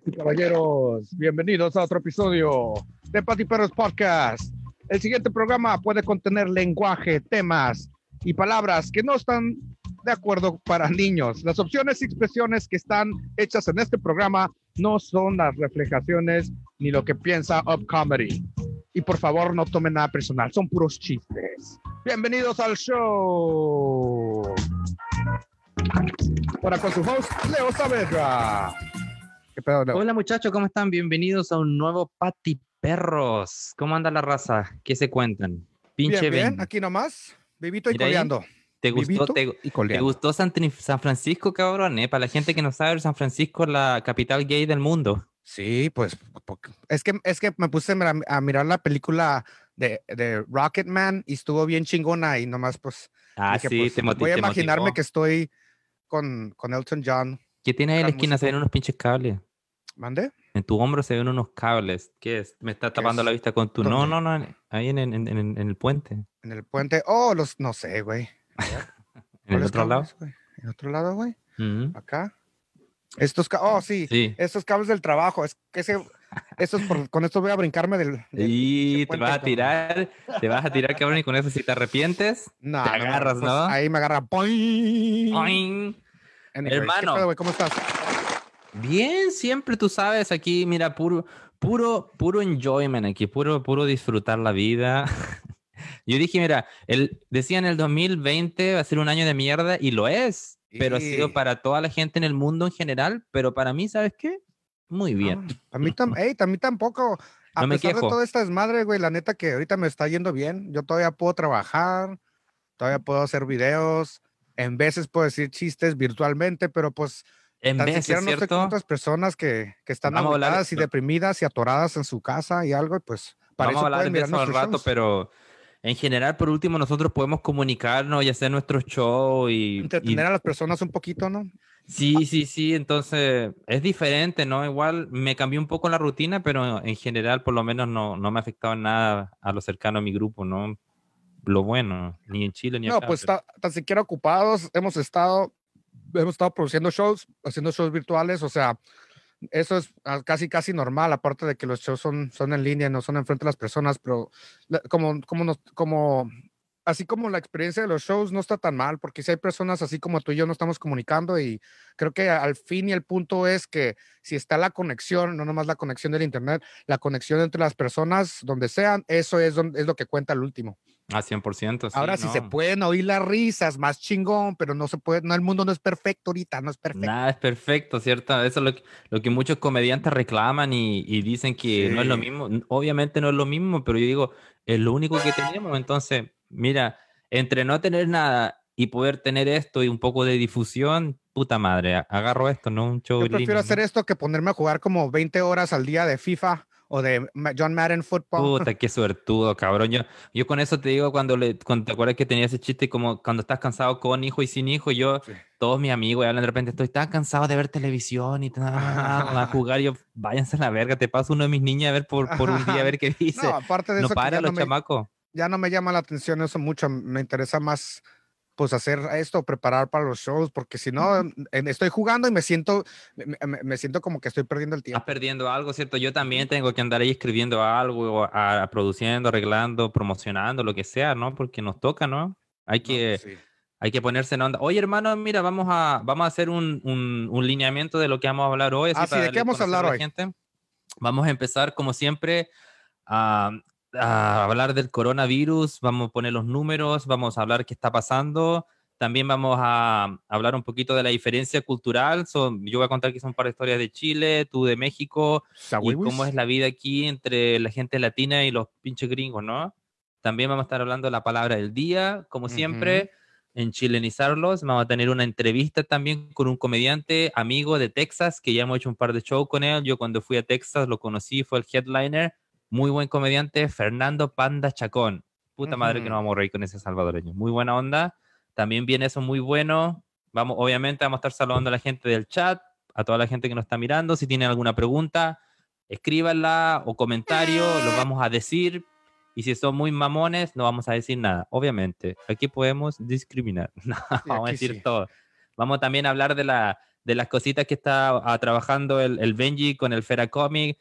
y caballeros, bienvenidos a otro episodio de Pati Perros Podcast. El siguiente programa puede contener lenguaje, temas y palabras que no están de acuerdo para niños. Las opciones y expresiones que están hechas en este programa no son las reflejaciones ni lo que piensa Up Comedy. Y por favor, no tomen nada personal, son puros chistes. Bienvenidos al show. Ahora con su host, Leo Saavedra. ¿Qué pedo, Leo? Hola muchachos, ¿cómo están? Bienvenidos a un nuevo Pati Perros. ¿Cómo anda la raza? ¿Qué se cuentan? Pinche bien, aquí nomás, vivito y coleando. ¿Te gustó San Francisco, cabrón? Para la gente que no sabe, San Francisco es la capital gay del mundo. Sí, pues es que me puse a mirar la película de Rocketman y estuvo bien chingona y nomás pues dije, sí, pues, voy a imaginarme que estoy con Elton John. ¿Qué tiene ahí en la esquina? Se ven unos pinches cables. ¿Mande? En tu hombro se ven unos cables. ¿Qué es? Me está tapando la vista con tu... ¿Dónde? No, ahí en el puente. En el puente. no sé, güey. ¿En el otro lado? ¿En otro lado, güey? Acá. Sí. Estos cables del trabajo. Es que con esto voy a brincarme y te vas a tirar, cabrón, y con eso si te arrepientes, no, te agarras, pues, ¿no? Ahí me agarra. Boing. Anyway, hermano. ¿qué pedo, güey? ¿Cómo estás? Bien, siempre tú sabes, aquí, mira, puro enjoyment aquí, puro disfrutar la vida. Yo dije, mira, decían el 2020 va a ser un año de mierda y lo es, pero ha sido para toda la gente en el mundo en general, pero para mí, ¿sabes qué? Muy bien. A mí tampoco. A pesar de toda esta desmadre, güey, la neta que ahorita me está yendo bien. Yo todavía puedo trabajar, todavía puedo hacer videos, en veces puedo decir chistes virtualmente, pero pues en tan veces, siquiera no ¿cierto? estoy con otras personas que están agüitadas y deprimidas y atoradas en su casa y algo, pues para vamos eso a hablar de eso al rato, shows. pero en general, por último, nosotros podemos comunicarnos y hacer nuestro show y... entretener a las personas un poquito, ¿no? Sí, entonces es diferente, ¿no? Igual me cambió un poco la rutina, pero en general por lo menos no me ha afectado en nada a lo cercano a mi grupo, ¿no? Lo bueno, ni en Chile ni acá. No, pues tan siquiera ocupados, hemos estado produciendo shows, haciendo shows virtuales, o sea, eso es casi normal, aparte de que los shows son en línea, no son enfrente de las personas, pero así como la experiencia de los shows no está tan mal, porque si hay personas así como tú y yo no estamos comunicando y creo que al fin y el punto es que si está la conexión, no nomás la conexión del internet, la conexión entre las personas, donde sean, eso es lo que cuenta al último. 100%, sí. Ahora sí se pueden oír las risas, más chingón, pero no se puede, no, el mundo no es perfecto ahorita, no es perfecto. Nada es perfecto, ¿cierto? Eso es lo que muchos comediantes reclaman y dicen que no es lo mismo. Obviamente no es lo mismo, pero yo digo, es lo único que tenemos. Entonces, mira, entre no tener nada y poder tener esto y un poco de difusión, puta madre, agarro esto, ¿no? Un show Yo prefiero hacer esto que ponerme a jugar como 20 horas al día de FIFA o de John Madden Football. Puta, qué suertudo, cabrón. Yo con eso te digo, cuando te acuerdas que tenía ese chiste, como cuando estás cansado con hijo y sin hijo, todos mis amigos hablan de repente, estoy tan cansado de ver televisión y a jugar, váyanse a la verga, te paso uno de mis niñas a ver por un día, a ver qué dice. No, aparte de no eso, para los chamacos. Ya no me llama la atención eso mucho, me interesa más pues hacer esto, preparar para los shows, porque si no, estoy jugando y me siento como que estoy perdiendo el tiempo. Estás perdiendo algo, ¿cierto? Yo también tengo que andar ahí escribiendo algo, produciendo, arreglando, promocionando, lo que sea, ¿no? Porque nos toca, ¿no? Hay que ponerse en onda. Oye, hermano, mira, vamos a hacer un lineamiento de lo que vamos a hablar hoy. ¿De qué vamos a hablar hoy? Gente. Vamos a empezar, como siempre, a hablar del coronavirus, vamos a poner los números, vamos a hablar qué está pasando. También vamos a hablar un poquito de la diferencia cultural. Yo voy a contar que son un par de historias de Chile, tú de México, y cómo es la vida aquí entre la gente latina y los pinches gringos, ¿no? También vamos a estar hablando de la palabra del día, como siempre, en chilenizarlos. Vamos a tener una entrevista también con un comediante amigo de Texas, que ya hemos hecho un par de shows con él. Yo cuando fui a Texas lo conocí, fue el headliner. Muy buen comediante, Fernando Panda Chacón. Puta madre que nos vamos a reír con ese salvadoreño. Muy buena onda. También viene eso muy bueno. Obviamente vamos a estar saludando a la gente del chat, a toda la gente que nos está mirando. Si tienen alguna pregunta, escríbanla o comentario, los vamos a decir. Y si son muy mamones, no vamos a decir nada. Obviamente, aquí podemos discriminar. No, vamos a decir todo. Vamos también a hablar de de las cositas que está trabajando el Benji con el Fera Comic,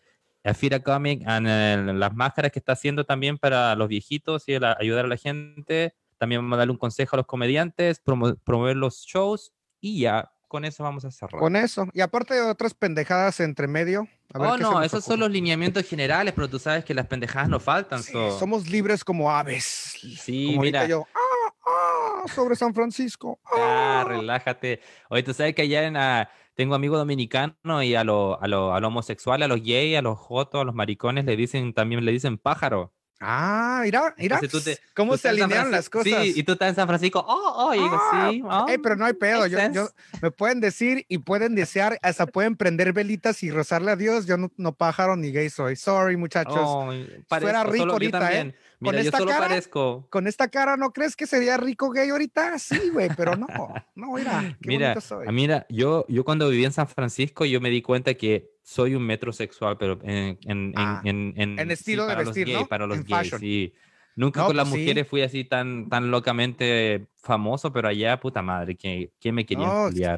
las máscaras que está haciendo también para los viejitos y ayudar a la gente. También vamos a darle un consejo a los comediantes, promover los shows y ya, con eso vamos a cerrar. Con eso. Y aparte de otras pendejadas entre medio. A ver Oh, qué no, se nos esos son ocurre. los lineamientos generales, pero tú sabes que las pendejadas no faltan. Sí, somos libres como aves. Sí, como ahorita mira. yo. Sobre San Francisco. Relájate. Oye, tú sabes que allá tengo amigos dominicanos y a los homosexuales, a los gays, a los jotos, a los maricones también le dicen pájaro. Mira, Entonces cómo tú se estás en San alinearon las cosas. Sí, y tú estás en San Francisco. Y digo, sí. Pero no hay pedo. Makes sense. Me pueden decir y pueden desear, hasta pueden prender velitas y rezarle a Dios. Yo no pájaro ni gay soy. Sorry, muchachos. Fuera rico ahorita, yo también. Mira, yo solo parezco. Con esta cara, ¿no crees que sería rico gay ahorita? Sí, güey, pero no. No, mira, qué bonito soy. Mira, yo cuando viví en San Francisco, yo me di cuenta que soy un metrosexual, pero en estilo de vestir, ¿no? Para los gays, sí. Nunca con las mujeres fui así tan locamente famoso, pero allá, puta madre, que me querían culiar.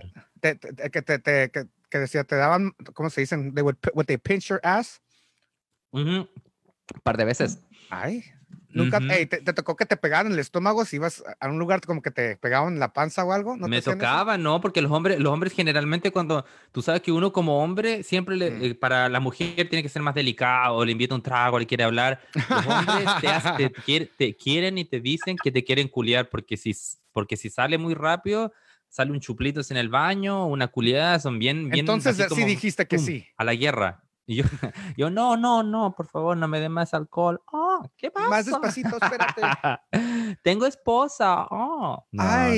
Que decía, te daban, ¿cómo se dicen? Would they pinch your ass? Un par de veces. Ay, nunca, te tocó que te pegaran en el estómago si ibas a un lugar como que te pegaban en la panza o algo. Me tocaba, ¿no? Porque los hombres generalmente cuando, tú sabes que uno como hombre siempre para la mujer tiene que ser más delicado, le invita un trago, le quiere hablar. Los hombres te quieren y te dicen que te quieren culiar porque si sale muy rápido, sale un chuplitos en el baño, una culiada, son bien. Entonces sí dijiste que sí. A la guerra. Y yo, no, por favor, no me dé más alcohol. ¿Qué pasa? Más despacito, espérate. Tengo esposa. No,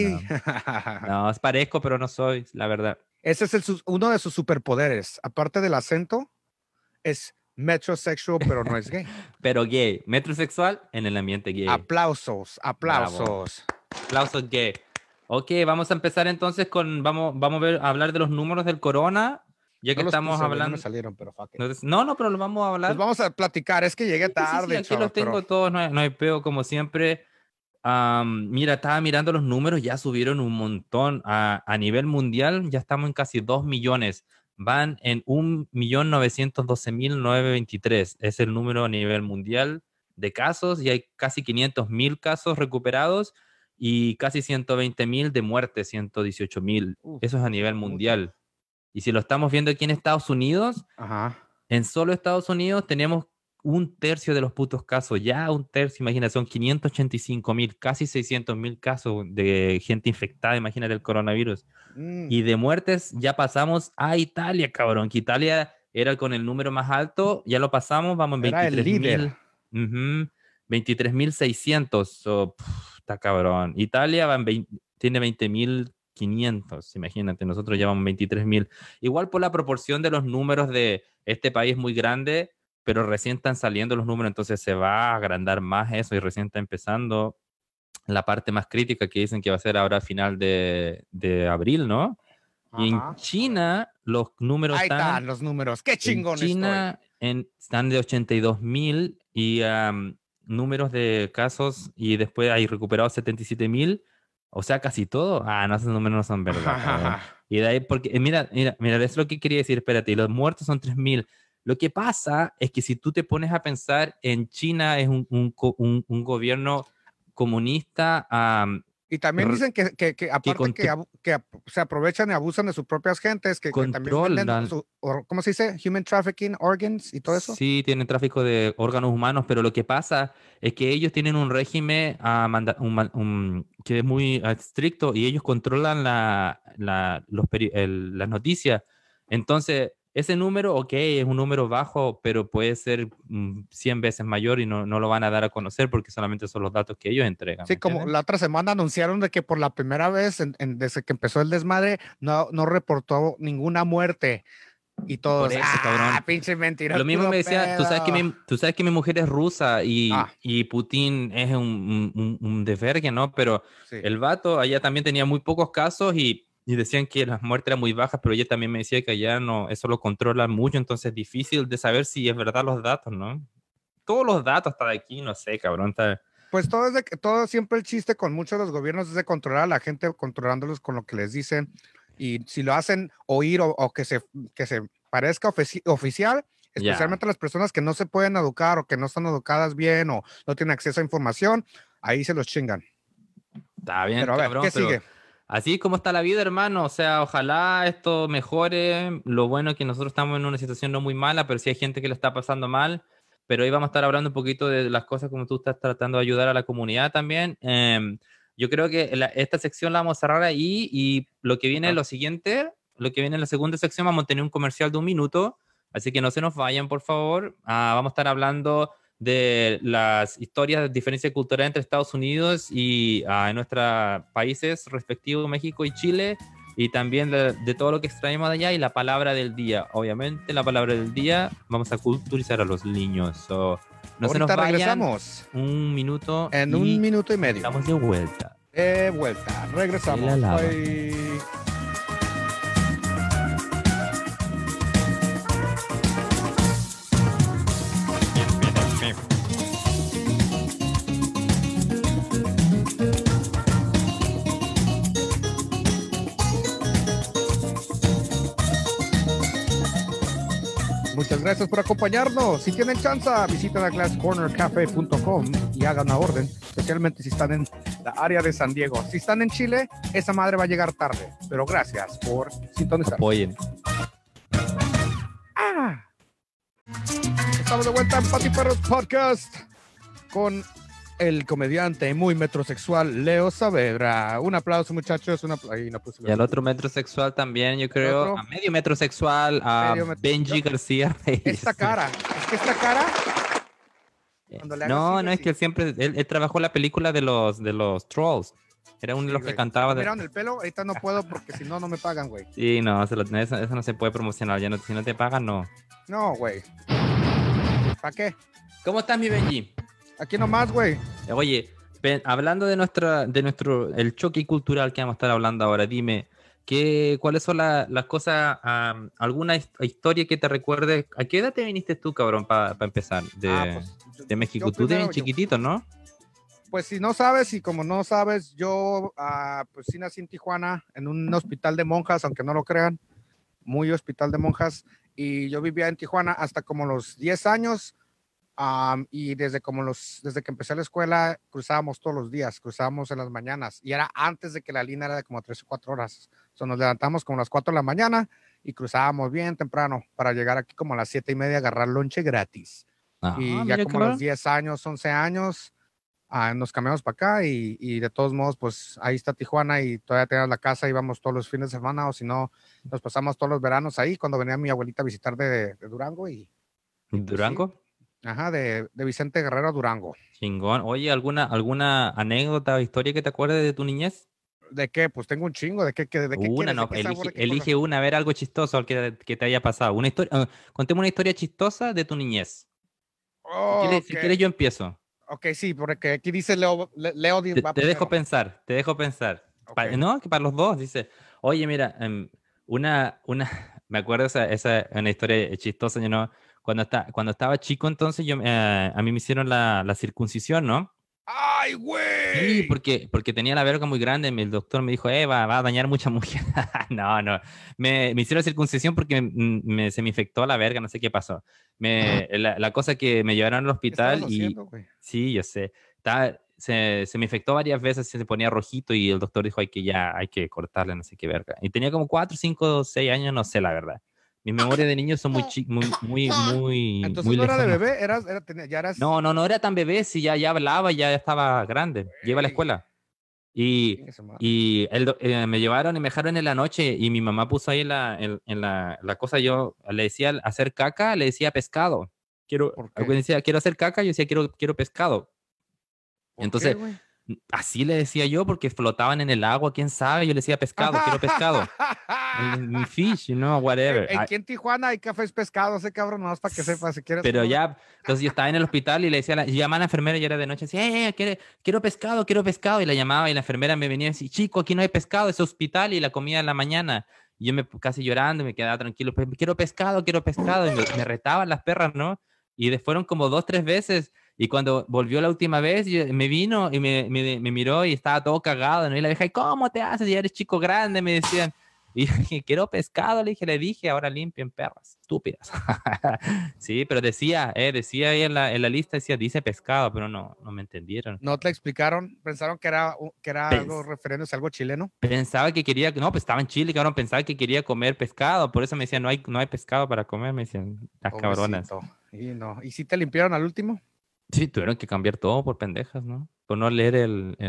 no, parezco, pero no soy, la verdad. Ese es uno de sus superpoderes. Aparte del acento, es metrosexual, pero no es gay. Pero gay, metrosexual en el ambiente gay. Aplausos. Bravo. Aplausos gay. Ok, vamos a empezar entonces vamos a hablar de los números del corona. Ya que estamos hablando. No me salieron, pero fuck it. No, pero lo vamos a hablar. Pues vamos a platicar. Es que llegué tarde. Sí, aquí los tengo todos, no hay peo, como siempre. Mira, estaba mirando los números, ya subieron un montón. A nivel mundial, ya estamos en casi 2 millones. Van en 1.912.923. Es el número a nivel mundial de casos y hay casi 500.000 casos recuperados y casi 120.000 de muertes, 118.000. Eso es a nivel mundial. Y si lo estamos viendo aquí en Estados Unidos, en solo Estados Unidos tenemos 1/3 de los putos casos, ya 1/3, imagínate, son 585.000, casi 600.000 casos de gente infectada, imagínate el coronavirus. Y de muertes ya pasamos a Italia, cabrón, que Italia era con el número más alto, ya lo pasamos, vamos en 23.000. 23.600, está cabrón. Italia tiene 20.500, imagínate, nosotros llevamos 23.000. Igual por la proporción de los números de este país muy grande, pero recién están saliendo los números, entonces se va a agrandar más eso y recién está empezando la parte más crítica que dicen que va a ser ahora a final de abril, ¿no? Y en China los números están los números, qué chingón. En China están de 82.000 y números de casos y después hay recuperados 77.000. O sea, casi todo. No, esos números no son verdad. Y de ahí, porque, mira, es lo que quería decir, espérate, y los muertos son 3.000. Lo que pasa es que si tú te pones a pensar, en China es un gobierno comunista. Y también dicen que aparte que se aprovechan y abusan de sus propias gentes, que también venden ¿cómo se dice? Human trafficking, organs y todo eso. Sí, tienen tráfico de órganos humanos, pero lo que pasa es que ellos tienen un régimen que es muy estricto y ellos controlan las noticias. Entonces, ese número, ok, es un número bajo, pero puede ser 100 veces mayor y no lo van a dar a conocer porque solamente son los datos que ellos entregan. Sí, como la otra semana anunciaron de que por la primera vez desde que empezó el desmadre no reportó ninguna muerte y todos. Por eso, cabrón. Pinche mentira. Lo mismo me decía, tú sabes que mi mujer es rusa y Putin es un desvergue, ¿no? Pero el vato allá también tenía muy pocos casos y decían que las muertes eran muy bajas, pero ella también me decía que allá no, eso lo controlan mucho, entonces es difícil de saber si es verdad los datos, ¿no? Todos los datos hasta de aquí, no sé, cabrón. Pues todo siempre el chiste con muchos de los gobiernos es de controlar a la gente, controlándolos con lo que les dicen. Y si lo hacen oír o que se parezca oficial, especialmente las personas que no se pueden educar o que no están educadas bien o no tienen acceso a información, ahí se los chingan. Está bien, Pero a ver, cabrón, ¿qué pero sigue? así es como está la vida, hermano. O sea, ojalá esto mejore. Lo bueno es que nosotros estamos en una situación no muy mala, pero sí hay gente que lo está pasando mal. Pero hoy vamos a estar hablando un poquito de las cosas como tú estás tratando de ayudar a la comunidad también. Yo creo que esta sección la vamos a cerrar ahí y lo que viene es lo siguiente. Lo que viene en la segunda sección vamos a tener un comercial de 1 minuto. Así que no se nos vayan, por favor. Vamos a estar hablando de las historias de diferencia cultural entre Estados Unidos y nuestros países respectivos, México y Chile, y también de todo lo que extraemos de allá y la palabra del día. Obviamente, la palabra del día, vamos a culturizar a los niños. So, no se nos Ahorita vayan. regresamos. 1 minuto. En 1 minuto y medio. Estamos de vuelta. Vuelta. Regresamos. Bye. Muchas gracias por acompañarnos. Si tienen chance, visiten a glasscornercafe.com y hagan una orden, especialmente si están en la área de San Diego. Si están en Chile, esa madre va a llegar tarde, pero gracias por sintonizar. Apoyen. Estamos de vuelta en Patiperros Podcast con el comediante muy metrosexual Leo Saavedra. Un aplauso, muchachos. Ahí no puse y al otro metrosexual también, yo creo. A medio metrosexual, a Benji García Reyes. Esta cara, es que esta cara. No, es que él siempre, él trabajó la película de los Trolls. Era uno de los que cantaba. Miraron el pelo, ahorita no puedo porque si no, no me pagan, güey. Sí, no, eso no se puede promocionar. Ya no, si no te pagan, no. No, güey. ¿Para qué? ¿Cómo estás, mi Benji? Aquí nomás, güey. Oye, hablando de el choque cultural que vamos a estar hablando ahora, dime, ¿cuáles son las cosas, alguna historia que te recuerde? ¿A qué edad te viniste tú, cabrón, para empezar? De México. Tú eres chiquitito, ¿no? Pues si no sabes, y como no sabes, yo pues sí nací en Tijuana, en un hospital de monjas, aunque no lo crean, muy hospital de monjas, y yo vivía en Tijuana hasta como los 10 años, y desde que empecé la escuela cruzábamos todos los días, cruzábamos en las mañanas, y era antes de que la línea era de como 3 o 4 horas. Nos levantamos como a las 4 de la mañana y cruzábamos bien temprano para llegar aquí como a las 7:30 a agarrar lonche gratis. Y ya como a los 10 años, 11 años, nos cambiamos para acá y de todos modos, pues ahí está Tijuana y todavía tenemos la casa, íbamos todos los fines de semana, o si no, nos pasamos todos los veranos ahí cuando venía mi abuelita a visitar de Durango. ¿Durango? Sí. Ajá, de Vicente Guerrero, Durango. Chingón. Oye, ¿alguna anécdota o historia que te acuerdes de tu niñez? ¿De qué? Pues tengo un chingo. ¿De qué? Una, no, elige una, a ver algo chistoso que te haya pasado. Una historia, contemos una historia chistosa de tu niñez. Si quieres, yo empiezo. Ok, sí, porque aquí dice Leo te dejo pensar. Okay. No, que para los dos, dice, oye, mira, me acuerdo esa una historia chistosa, yo no, cuando estaba chico, entonces a mí me hicieron la circuncisión, ¿no? ¡Ay, güey! Sí, porque tenía la verga muy grande. El doctor me dijo, va a dañar mucha mujer. No. Me hicieron circuncisión porque se me infectó la verga, no sé qué pasó. La cosa que me llevaron al hospital y... Sí, yo sé. Se me infectó varias veces, se ponía rojito y el doctor dijo, hay que cortarle, no sé qué verga. Y tenía como 4, 5, 6 años, no sé la verdad. Mis memorias de niño son muy Entonces muy no era de lejanas. bebé, ya eras... No era tan bebé, si ya hablaba, ya estaba grande, ya iba a la escuela. Y me llevaron y me dejaron en la noche y mi mamá puso ahí en la cosa, yo le decía hacer caca, le decía pescado. Decía, quiero hacer caca, yo decía, quiero pescado. Entonces, así le decía yo porque flotaban en el agua, quién sabe, yo le decía pescado, quiero pescado. Mi fish, whatever. Aquí en Tijuana hay cafés pescados, cabrón, nomás para que sepas si quieres. Pero ya, entonces yo estaba en el hospital y le decía, llamaba a la enfermera y era de noche, decía, quiero pescado, y la llamaba y la enfermera me venía y decía, chico, aquí no hay pescado, es hospital y la comida en la mañana. Y yo casi llorando, me quedaba tranquilo, quiero pescado, y me retaban las perras, ¿no? Y fueron como 2, 3 veces. Y cuando volvió la última vez, me vino y me miró y estaba todo cagado, ¿no? Y la vieja, ¿cómo te haces? Ya eres chico grande, me decían. Y dije, quiero pescado, le dije, ahora limpien, perras, estúpidas. Sí, pero decía ahí en la lista, dice pescado, pero no me entendieron. ¿No te explicaron? ¿Pensaron que era algo Pens- refiriéndose a algo chileno? Pensaba que quería, no, pues estaba en Chile, cabrón, pensaba que quería comer pescado, por eso me decían, no hay pescado para comer, me decían, las cabronas. Pobrecito. Y no. ¿Y si te limpiaron al último? Sí, tuvieron que cambiar todo por pendejas, ¿no? Por no leer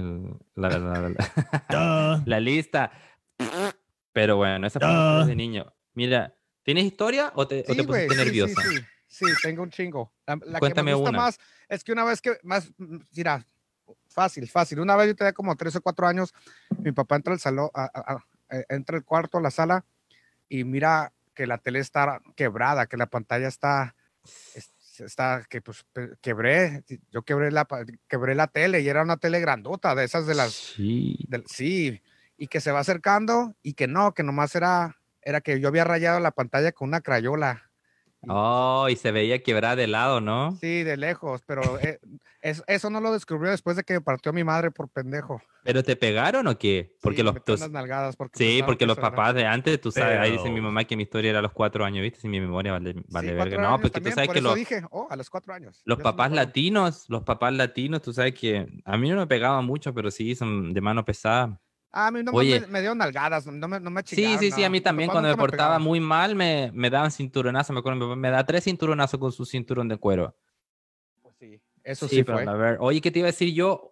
la lista. Pero bueno, esa fue una historia de niño. Mira, ¿tienes historia o te Sí, güey, pusiste sí, sí, nerviosa? sí. Sí, tengo un chingo. La que me Cuéntame gusta una. más es que una vez que, más, mira, fácil, fácil. Una vez yo tenía como 3 o 4 años, mi papá entra al salón, entra al cuarto, a la sala, y mira que la tele está quebrada, que la pantalla está que pues quebré, yo quebré la tele y era una tele grandota, de esas de las, Sí. sí, y que se va acercando y que no, que nomás era que yo había rayado la pantalla con una crayola. Y pues, Oh, y se veía quebrada de lado, ¿no? sí, de lejos, pero eso no lo descubrió después de que me partió mi madre por pendejo. ¿Pero te pegaron o qué? Sí, me metió unas nalgadas porque Sí, pensaron porque que los eso era. papás de antes, tú sabes, ahí dice mi Pero, mamá que mi historia era a los 4 años, ¿viste? Si mi memoria Sí, vale verga. 4 No, años porque tú también, sabes por que eso dije, a los 4 años. los Yo sí me acuerdo. los papás latinos, tú sabes que a mí no me pegaban mucho, pero sí son de mano pesada. A mí nomás Oye, me dieron nalgadas, no me sí, chingaron, sí, sí, a no. mí Mis también papás cuando me nunca me portaba pegaban. muy mal me daban cinturonazos, me acuerdo, mi papá me da 3 cinturonazos con su cinturón de cuero. Pues sí, eso Sí, sí pero fue. a ver, oye, ¿qué te iba a decir yo?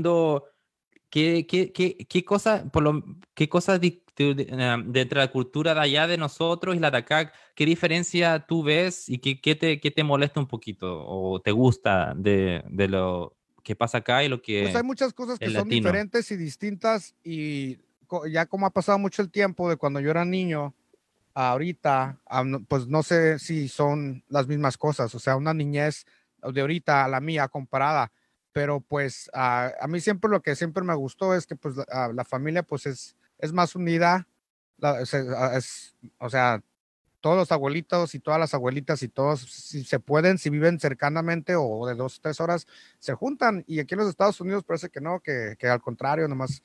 ¿Qué cosa, qué cosas de entre la cultura de allá de nosotros y la de acá, qué diferencia tú ves y qué te molesta un poquito o te gusta de lo que pasa acá y lo Pues hay que muchas cosas que es son latino? diferentes y distintas y ya como ha pasado mucho el tiempo de cuando yo era niño a ahorita, pues no sé si son las mismas cosas, o sea, una niñez de ahorita a la mía comparada, pero pues a mí siempre lo que siempre me gustó es que pues la familia pues es más unida, o sea, todos los abuelitos y todas las abuelitas y todos, si se pueden, si viven cercanamente o de 2 o 3 horas, se juntan. Y aquí en los Estados Unidos parece que no, que al contrario, nomás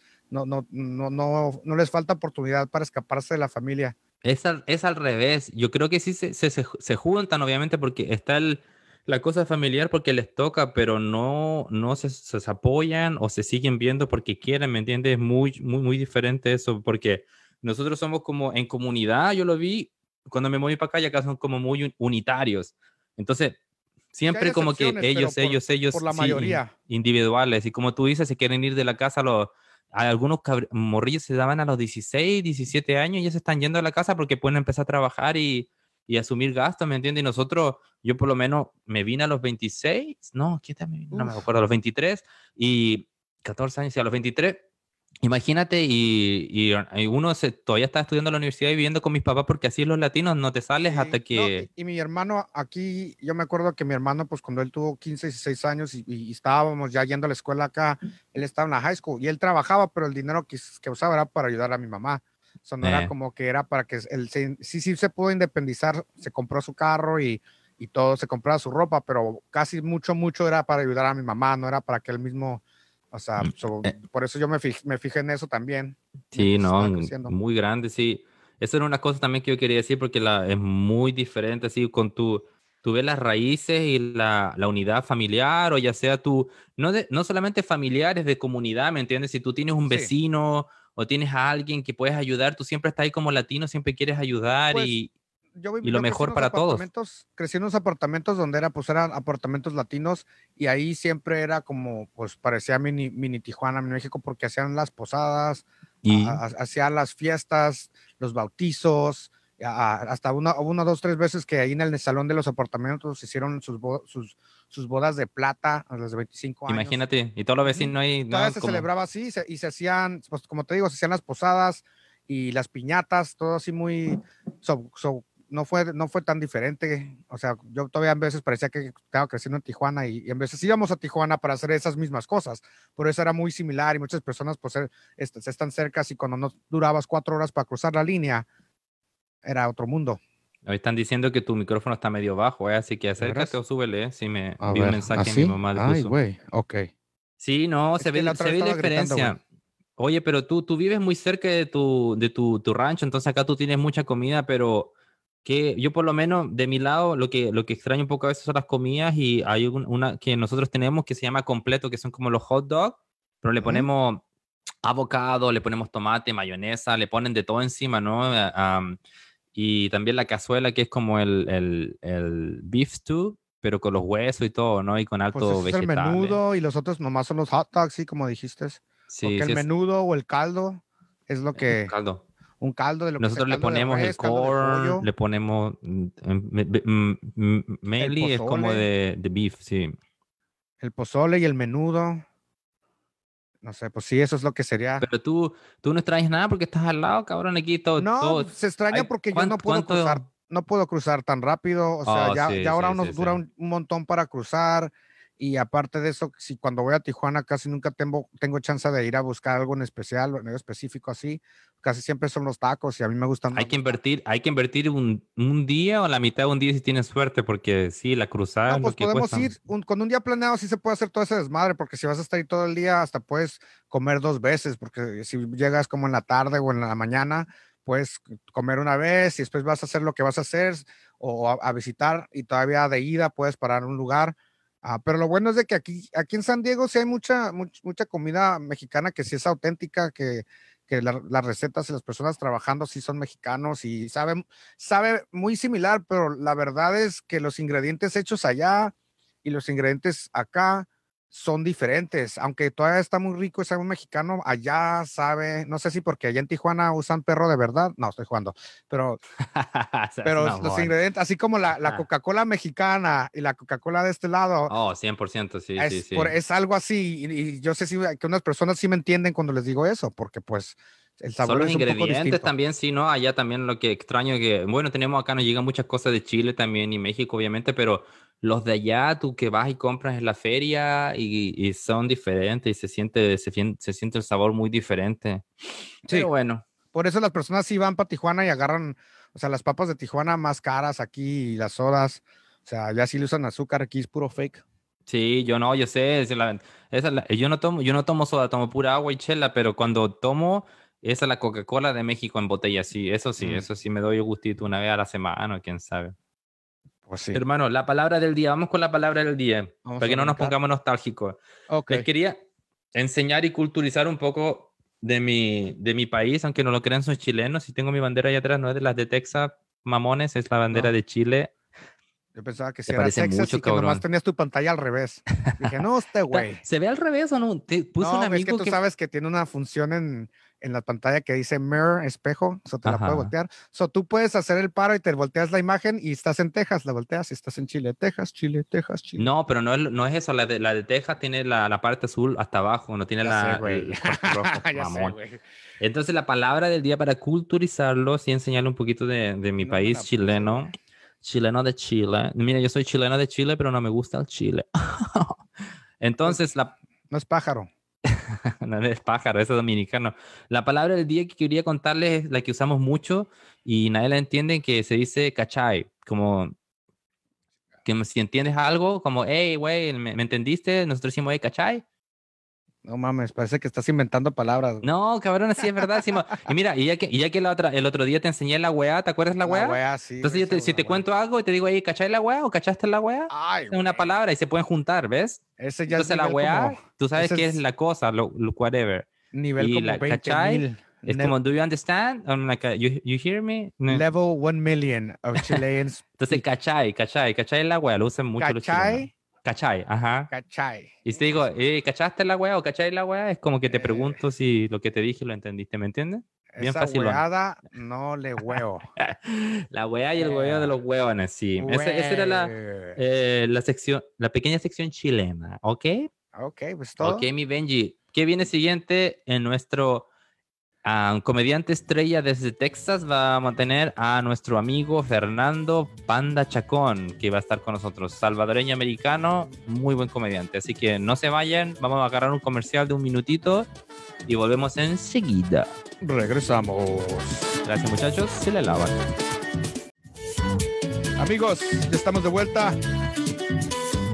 no les falta oportunidad para escaparse de la familia. Es al revés. Yo creo que sí se juntan, obviamente, porque está la cosa familiar porque les toca, pero no se apoyan o se siguen viendo porque quieren, ¿me entiendes? Es muy, muy, muy diferente eso, porque nosotros somos como en comunidad, yo lo vi cuando me moví para acá, y acá son como muy unitarios. Entonces, Sí hay siempre como que excepciones, pero por ellos, la sí, mayoría. individuales. Y como tú dices, se quieren ir de la casa a algunos morrillos se daban a los 16, 17 años y ya se están yendo a la casa porque pueden empezar a trabajar y asumir gastos, ¿me entiendes? Y nosotros, yo por lo menos me vine a los 26, no, ¿qué tal me vine? No me Uf, acuerdo, a los 23 y 14 años, y a los 23, imagínate, y uno todavía está estudiando en la universidad y viviendo con mis papás porque así los latinos no te sales hasta sí, no, que... y mi hermano aquí, yo me acuerdo que mi hermano, pues cuando él tuvo 15, 16 años y estábamos ya yendo a la escuela acá, él estaba en la high school y él trabajaba, pero el dinero que usaba era para ayudar a mi mamá. O sea, no era eh, como que era para que él sí se pudo independizar, se compró su carro y todo, se compraba su ropa, pero casi mucho era para ayudar a mi mamá, no era para que él mismo, o sea, eh, por eso yo me fijé en eso también, Sí, mientras no, estaba creciendo. muy grande, sí. Eso era una cosa también que yo quería decir porque es muy diferente, así, tú ves las raíces y la unidad familiar, o ya sea no solamente familiares, de comunidad, ¿me entiendes? Si tú tienes un Sí, vecino o tienes a alguien que puedes ayudar, tú siempre estás ahí como latino, siempre quieres ayudar pues y lo yo mejor para todos. crecí en unos apartamentos donde eran apartamentos latinos y ahí siempre era como, pues parecía mini Tijuana, mini México, porque hacían las posadas, Y hacían las fiestas, los bautizos, hasta una, dos, tres veces que ahí en el salón de los apartamentos hicieron sus bodas de plata a los de 25 años. imagínate, y todos los Ujú. vecinos ahí, Todavía ¿no? se Como, celebraba así y se hacían, pues como te digo, se hacían las posadas y las piñatas, todo así muy, no fue tan diferente. O sea, yo todavía a veces parecía que estaba creciendo en Tijuana y en veces íbamos a Tijuana para hacer esas mismas cosas. Por eso era muy similar y muchas personas pues se están cerca y cuando no durabas 4 horas para cruzar la línea, era otro mundo. hoy están diciendo que tu micrófono está medio bajo, ¿eh? Así que ¿De acércate veras? o súbele, ¿eh? Sí, A vi un ver, mensaje que mi ¿así? mamá le Ay, puso. güey, ok. Sí, no, Es que la otra se vez ve la estaba gritando, güey. diferencia. Oye, pero tú vives muy cerca de tu rancho, entonces acá tú tienes mucha comida, pero que yo por lo menos de mi lado lo que extraño un poco a veces son las comidas y hay una que nosotros tenemos que se llama completo, que son como los hot dogs, pero le Ujú. ponemos avocado, le ponemos tomate, mayonesa, le ponen de todo encima, ¿no? Y también la cazuela que es como el beef stew, pero con los huesos y todo, ¿no? Y con Pues alto ese es el vegetales. menudo y los otros nomás son los hot dogs, sí, como dijiste. Sí, Porque el sí, es menudo o el caldo es lo que, caldo. un caldo de lo que sea, Nosotros le caldo de ponemos el res, caldo de corn, pollo, le ponemos, el mainly es como pozole, de beef, sí. el pozole y el menudo. No sé, pues sí, eso es lo que sería. Pero tú no extrañas nada porque estás al lado, cabrón, aquí todo, No, todo. se extraña Hay, porque yo no ¿cuánto, puedo cruzar, cuánto? no puedo cruzar tan rápido, o sea, Oh, ya sí, ahora sí, uno sí, sí. dura un montón para cruzar y aparte de eso, si cuando voy a Tijuana casi nunca tengo chance de ir a buscar algo en especial o en algo específico así, casi siempre son los tacos y a mí me gustan más los tacos. Hay que invertir un día o la mitad de un día si tienes suerte, porque sí, la cruzada No, es lo pues que podemos cuesta. ir, con un día planeado sí se puede hacer todo ese desmadre, porque si vas a estar ahí todo el día, hasta puedes comer dos veces, porque si llegas como en la tarde o en la mañana, puedes comer una vez y después vas a hacer lo que vas a hacer o a visitar y todavía de ida puedes parar en un lugar. Pero lo bueno es de que aquí en San Diego sí hay mucha comida mexicana que sí es auténtica, que las recetas y las personas trabajando sí son mexicanos y sabe muy similar, pero la verdad es que los ingredientes hechos allá y los ingredientes acá son diferentes, aunque todavía está muy rico y sabe un mexicano, allá sabe, no sé si porque allá en Tijuana usan perro de verdad, no, estoy jugando, pero, Seas pero los mamón. ingredientes, así como la Coca-Cola mexicana y la Coca-Cola de este lado, Oh, 100%, sí, sí, sí. es algo así, y yo sé que unas personas sí me entienden cuando les digo eso, porque pues el Son sabor los es un poco ingredientes distinto. también, sí, ¿no? Allá también lo que extraño que, bueno, tenemos acá, nos llegan muchas cosas de Chile también y México, obviamente, pero los de allá, tú que vas y compras en la feria y son diferentes y se siente el sabor muy diferente. Pero Sí, bueno, por eso las personas sí van para Tijuana y agarran, o sea, las papas de Tijuana más caras aquí y las sodas, o sea, ya sí le usan azúcar, aquí es puro fake. sí, yo no, yo sé, yo no tomo soda, tomo pura agua y chela, pero cuando tomo, esa es la Coca-Cola de México en botella, sí, Mm, eso sí me doy un gustito una vez a la semana, o quién sabe. pues sí, Hermano, la palabra del día, vamos con la palabra del día, vamos para a que no nos arrancar. pongamos nostálgicos. Ok, Les quería enseñar y culturizar un poco de mi país, aunque no lo crean, soy chileno. Si tengo mi bandera ahí atrás, no es de las de Texas, mamones, es la bandera no, de Chile. yo pensaba que si Se era parece Texas mucho, y que nomás cabrón. tenías tu pantalla al revés. Dije, no, este güey. ¿Se ve al revés o no? Te puse un No, es que amigo tú que... sabes que tiene una función en la pantalla que dice mirror, espejo, eso te la puede Ajá. voltear. So tú puedes hacer el paro y te volteas la imagen y estás en Texas, la volteas y estás en Chile, Texas, Chile, Texas, Chile. No, pero no es eso. La de Texas tiene la parte azul hasta abajo, no tiene Ya sé, güey. el corte rojo, Ya sé, mamón. güey. Entonces, la palabra del día para culturizarlos y enseñarle un poquito de mi No me país la puse, güey. chileno. Chileno de Chile. Mira, yo soy chileno de Chile, pero no me gusta el Chile. Pues Entonces, no es pájaro. no es pájaro, eso es dominicano. La palabra del día que quería contarles es la que usamos mucho y nadie la entiende, que se dice cachai. Como que si entiendes algo, como, hey, güey, ¿me entendiste? Nosotros decimos, hey, cachai. No mames, parece que estás inventando palabras, güey. No, cabrón, así es verdad. Decimos, y mira, y ya que el otro día te enseñé la weá, ¿te acuerdas la La weá? wea, sí, Entonces güey, yo si la te wea. cuento algo y te digo, hey, ¿cachai la weá o cachaste la weá? Ay, Es una güey. palabra y se pueden juntar, ¿ves? Ese ya es Entonces la nivel como, weá, tú sabes ese qué es es la cosa, lo whatever. nivel Y como la 20 cachai mil. es como, do you understand? I'm like, you hear me? No. Level 1 million of Chileans Entonces, speak. cachai es la weá, lo usan mucho los chilenos. ¿Cachai? Cachai, ajá. ¿Cachai? Y si te digo, ¿cachaste la weá o cachai la weá? Es como que te Eh, pregunto si lo que te dije lo entendiste, ¿me entiendes? Bien esa facilón. weada no le huevo. La weá y el huevo de Yeah. los hueones, sí. Esa era Güey. la sección, la pequeña sección chilena, ¿ok? Ok, pues Ok, todo. mi Benji. ¿Qué viene siguiente en nuestro comediante estrella desde Texas? Vamos a tener a nuestro amigo Fernando Panda Chacón, que va a estar con nosotros, salvadoreño americano, muy buen comediante. Así que no se vayan, vamos a agarrar un comercial de un minutito y volvemos enseguida. Regresamos. Gracias, muchachos, se le lavan. Amigos, ya estamos de vuelta.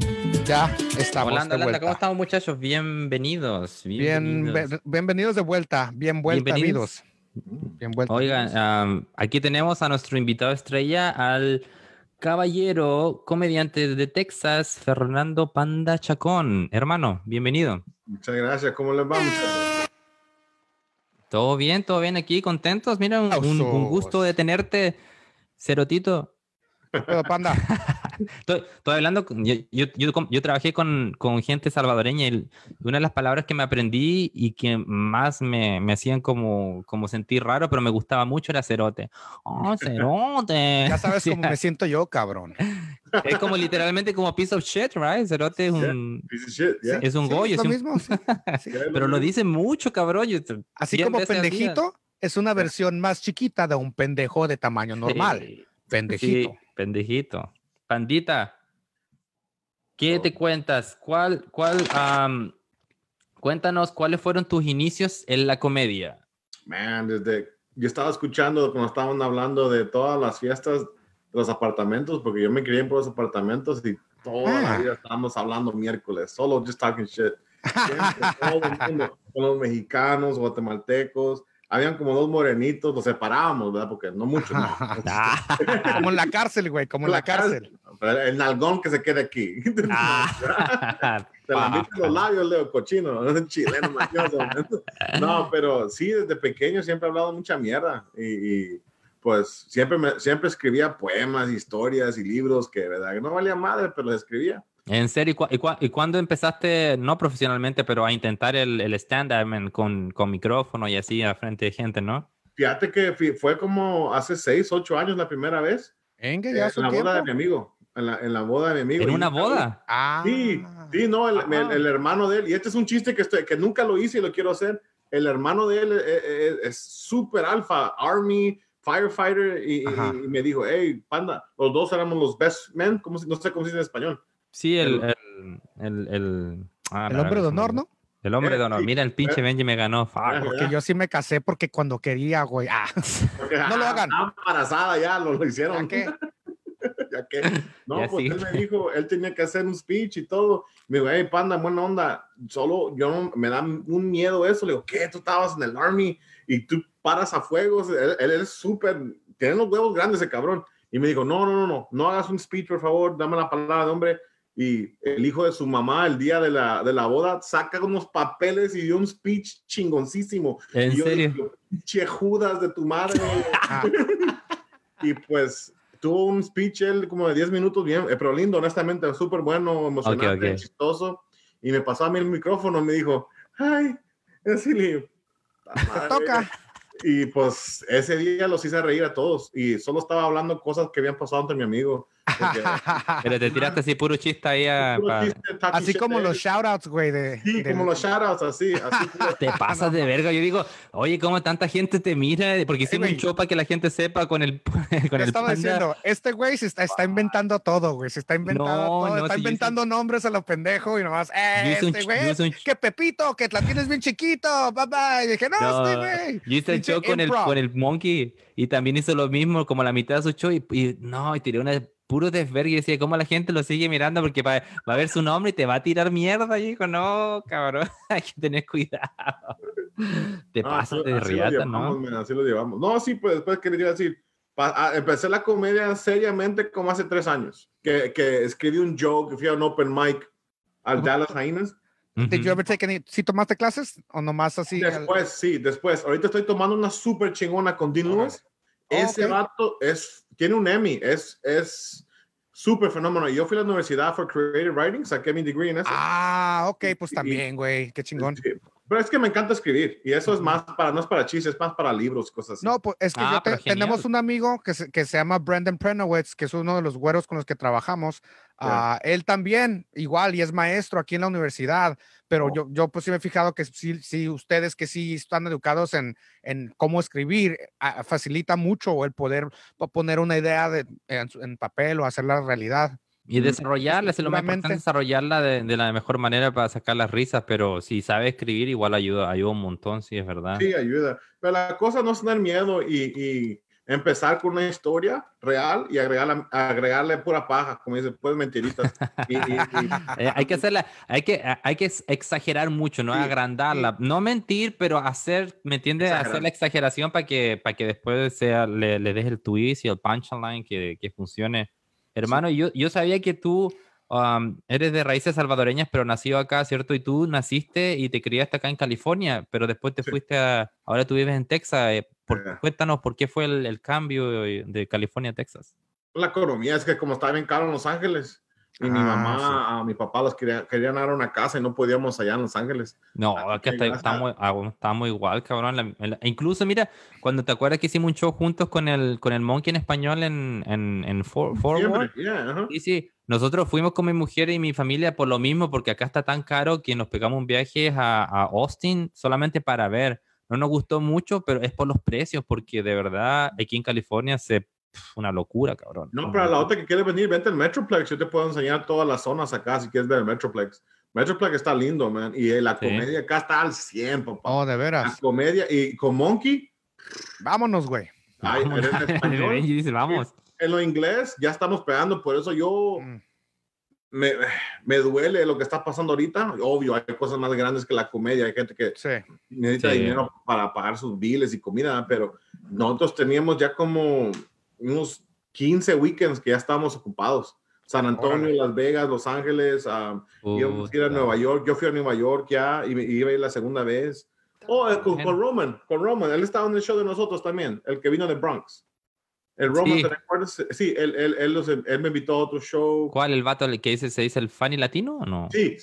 Ya estamos Holanda, de Holanda, ¿cómo vuelta. estamos, muchachos? Bienvenidos. Bienvenidos. Bienvenidos de vuelta. Bien vuelta, Bienvenidos. amigos. Bien vuelta. Oigan, aquí tenemos a nuestro invitado estrella, al caballero comediante de Texas, Fernando Panda Chacón. Hermano, bienvenido. Muchas gracias. ¿Cómo les va, muchachos? Todo bien aquí, contentos. Mira, un gusto de tenerte, Cerotito. ¿Qué pedo, Panda? Estoy hablando, yo trabajé con gente salvadoreña y una de las palabras que me aprendí y que más me hacían como sentir raro, pero me gustaba mucho era cerote. ¡Oh, cerote! Ya sabes Sí, cómo me siento yo, cabrón. es como literalmente como piece of shit, right? Cerote es un, Piece of shit, yeah. es un Sí, goyo. es lo es un- mismo. Sí, sí. pero lo dicen mucho, cabrón. Así 100 como veces al día. pendejito es una versión más chiquita de un pendejo de tamaño normal. Sí, Pendejito. sí, pendejito. Pandita. ¿Qué te cuentas? Cuéntanos cuáles fueron tus inicios en la comedia. Man, yo estaba escuchando cuando estaban hablando de todas las fiestas de los apartamentos, porque yo me crié por los apartamentos y toda la vida estábamos hablando miércoles, solo just talking shit. Siempre, todo el mundo, con los mexicanos, guatemaltecos, habían como dos morenitos, los separábamos, ¿verdad? Porque no muchos, no. Como en la cárcel, güey, como en la cárcel. Pero el nalgón que se quede aquí. Te la meten los labios, Leo, cochino, chileno, mañoso. No, pero sí, desde pequeño siempre he hablado mucha mierda y pues siempre escribía poemas, historias y libros que, verdad, que no valía madre, pero los escribía. ¿En serio? ¿Y cuándo empezaste, no profesionalmente, pero a intentar el stand-up con micrófono y así a frente de gente, no? Fíjate que fue como hace 6, 8 años la primera vez. Venga, ya En la boda de mi amigo. En la boda de mi amigo. ¿En una boda? Sí, no, el hermano de él, y este es un chiste que nunca lo hice y lo quiero hacer. El hermano de él es súper alfa, Army, firefighter, y me dijo, hey, Panda, los dos éramos los best men, no sé cómo se dice en español. Sí, el hombre de honor, ¿no? El hombre de honor. Sí. Mira, el pinche Benji me ganó. Fuck. Porque yo sí me casé porque cuando quería, güey. Porque, no lo hagan. Estaba embarazada ya, lo hicieron. ¿Ya qué? ¿Ya qué? No, Ya pues sí. él me dijo, él tenía que hacer un speech y todo. Me dijo, hey, Panda, buena onda. Solo me da un miedo eso. Le digo, ¿qué? Tú estabas en el Army y tú paras a fuegos. Él es súper, tiene los huevos grandes ese cabrón. Y me dijo, no hagas un speech, por favor, dame la palabra de hombre. Y el hijo de su mamá, el día de la boda, saca unos papeles y dio un speech chingoncísimo. ¿En y yo serio? Dije, pinche Judas de tu madre. Y pues tuvo un speech él como de 10 minutos, bien, pero lindo, honestamente, súper bueno, emocionante, Okay. chistoso. Y me pasó a mí el micrófono y me dijo, ay, así le Te toca. Y pues ese día los hice reír a todos y solo estaba hablando cosas que habían pasado entre mi amigo. Porque, Pero te tiraste así puro chiste ahí puro chiste, talking Así shit como de los él. shoutouts, güey. Sí, como los shoutouts, así. te pasas de verga. Yo digo, oye, ¿cómo tanta gente te mira? Porque hicimos un güey. show para que la gente sepa con el Yo estaba Panda. diciendo, este güey se está inventando todo, güey. Se está inventando todo. Está sí, yo inventando nombres a lo pendejo y nomás, hice un este ch- güey, yo hice un que Pepito, que la tienes bien chiquito, bye bye. Y dije, no, No, este güey. yo hice el Pinche show con improv. el Monkey y también hizo lo mismo, como la mitad de su show y tiré una puro desvergue y decía, ¿cómo la gente lo sigue mirando? Porque va a ver su nombre y te va a tirar mierda. Y dijo, no, cabrón, hay que tener cuidado. Te pasas de riata, ¿no? Así lo llevamos. No, sí, pues después quería decir, empecé la comedia seriamente como hace 3 años, que escribí un joke, que fui a un open mic al Dallas Hyenas. Did you ever take any, ¿sí tomaste clases o nomás así? Después. Ahorita estoy tomando una súper chingona con Dean Lewis. Ese ok. vato tiene un Emmy, es súper fenómeno. Yo fui a la universidad for creative writing, saqué mi degree en eso. Ok, pues también, güey, qué chingón. Sí, pero es que me encanta escribir y eso es más no es para chistes, es más para libros, cosas así. No, pues es que pero genial. tenemos un amigo que se llama Brandon Prenowitz, que es uno de los güeros con los que trabajamos. Él también, igual, y es maestro aquí en la universidad, pero yo pues sí me he fijado que sí, ustedes que sí están educados en cómo escribir, facilita mucho el poder poner una idea en papel o hacerla realidad. Y desarrollarla, es lo más Seguramente. importante, desarrollarla de la mejor manera para sacar las risas, pero si sabe escribir, igual ayuda un montón, sí, es verdad. Sí, ayuda. Pero la cosa no es tener miedo y empezar con una historia real y agregarle pura paja, como dice, pues mentiritas. Hay que hacerla, hay que exagerar mucho, no Sí, agrandarla, no mentir, pero hacer, ¿me entiendes? Hacer la exageración para que después le des el twist y el punchline que funcione. Hermano, yo sabía que tú eres de raíces salvadoreñas, pero nacido acá, ¿cierto? Y tú naciste y te criaste acá en California, pero después te fuiste ahora tú vives en Texas. Cuéntanos, ¿por qué fue el cambio de California a Texas? La economía es que como estaba bien caro en Los Ángeles y mi mamá, mi papá los querían dar una casa y no podíamos allá en Los Ángeles. No, aquí estamos igual, cabrón. Incluso, mira, cuando te acuerdas que hicimos un show juntos con el Monkey en español en Fort Worth. Sí, sí. Nosotros fuimos con mi mujer y mi familia por lo mismo, porque acá está tan caro que nos pegamos un viaje a Austin solamente para ver. No nos gustó mucho, pero es por los precios, porque de verdad aquí en California una locura, cabrón. No, para la otra que quiere venir, vente al Metroplex. Yo te puedo enseñar todas las zonas acá si quieres ver el Metroplex. Metroplex está lindo, man. Y la comedia acá está al 100, papá. Oh, de veras. La comedia. Y con Monkey. Vámonos, güey. En español. Dice, vamos. En lo inglés ya estamos pegando. Por eso yo me duele lo que está pasando ahorita. Obvio, hay cosas más grandes que la comedia. Hay gente que necesita dinero para pagar sus biles y comida. Pero nosotros teníamos ya como unos 15 weekends que ya estábamos ocupados. San Antonio, Las Vegas, Los Ángeles, íbamos a ir a Nueva York. Yo fui a Nueva York ya y iba a ir la segunda vez. Con Roman, él estaba en el show de nosotros también, el que vino de Bronx. El Roman, ¿te recuerdas? Sí, él me invitó a otro show. ¿Cuál? ¿El vato que dice, se dice el funny latino o no? Sí,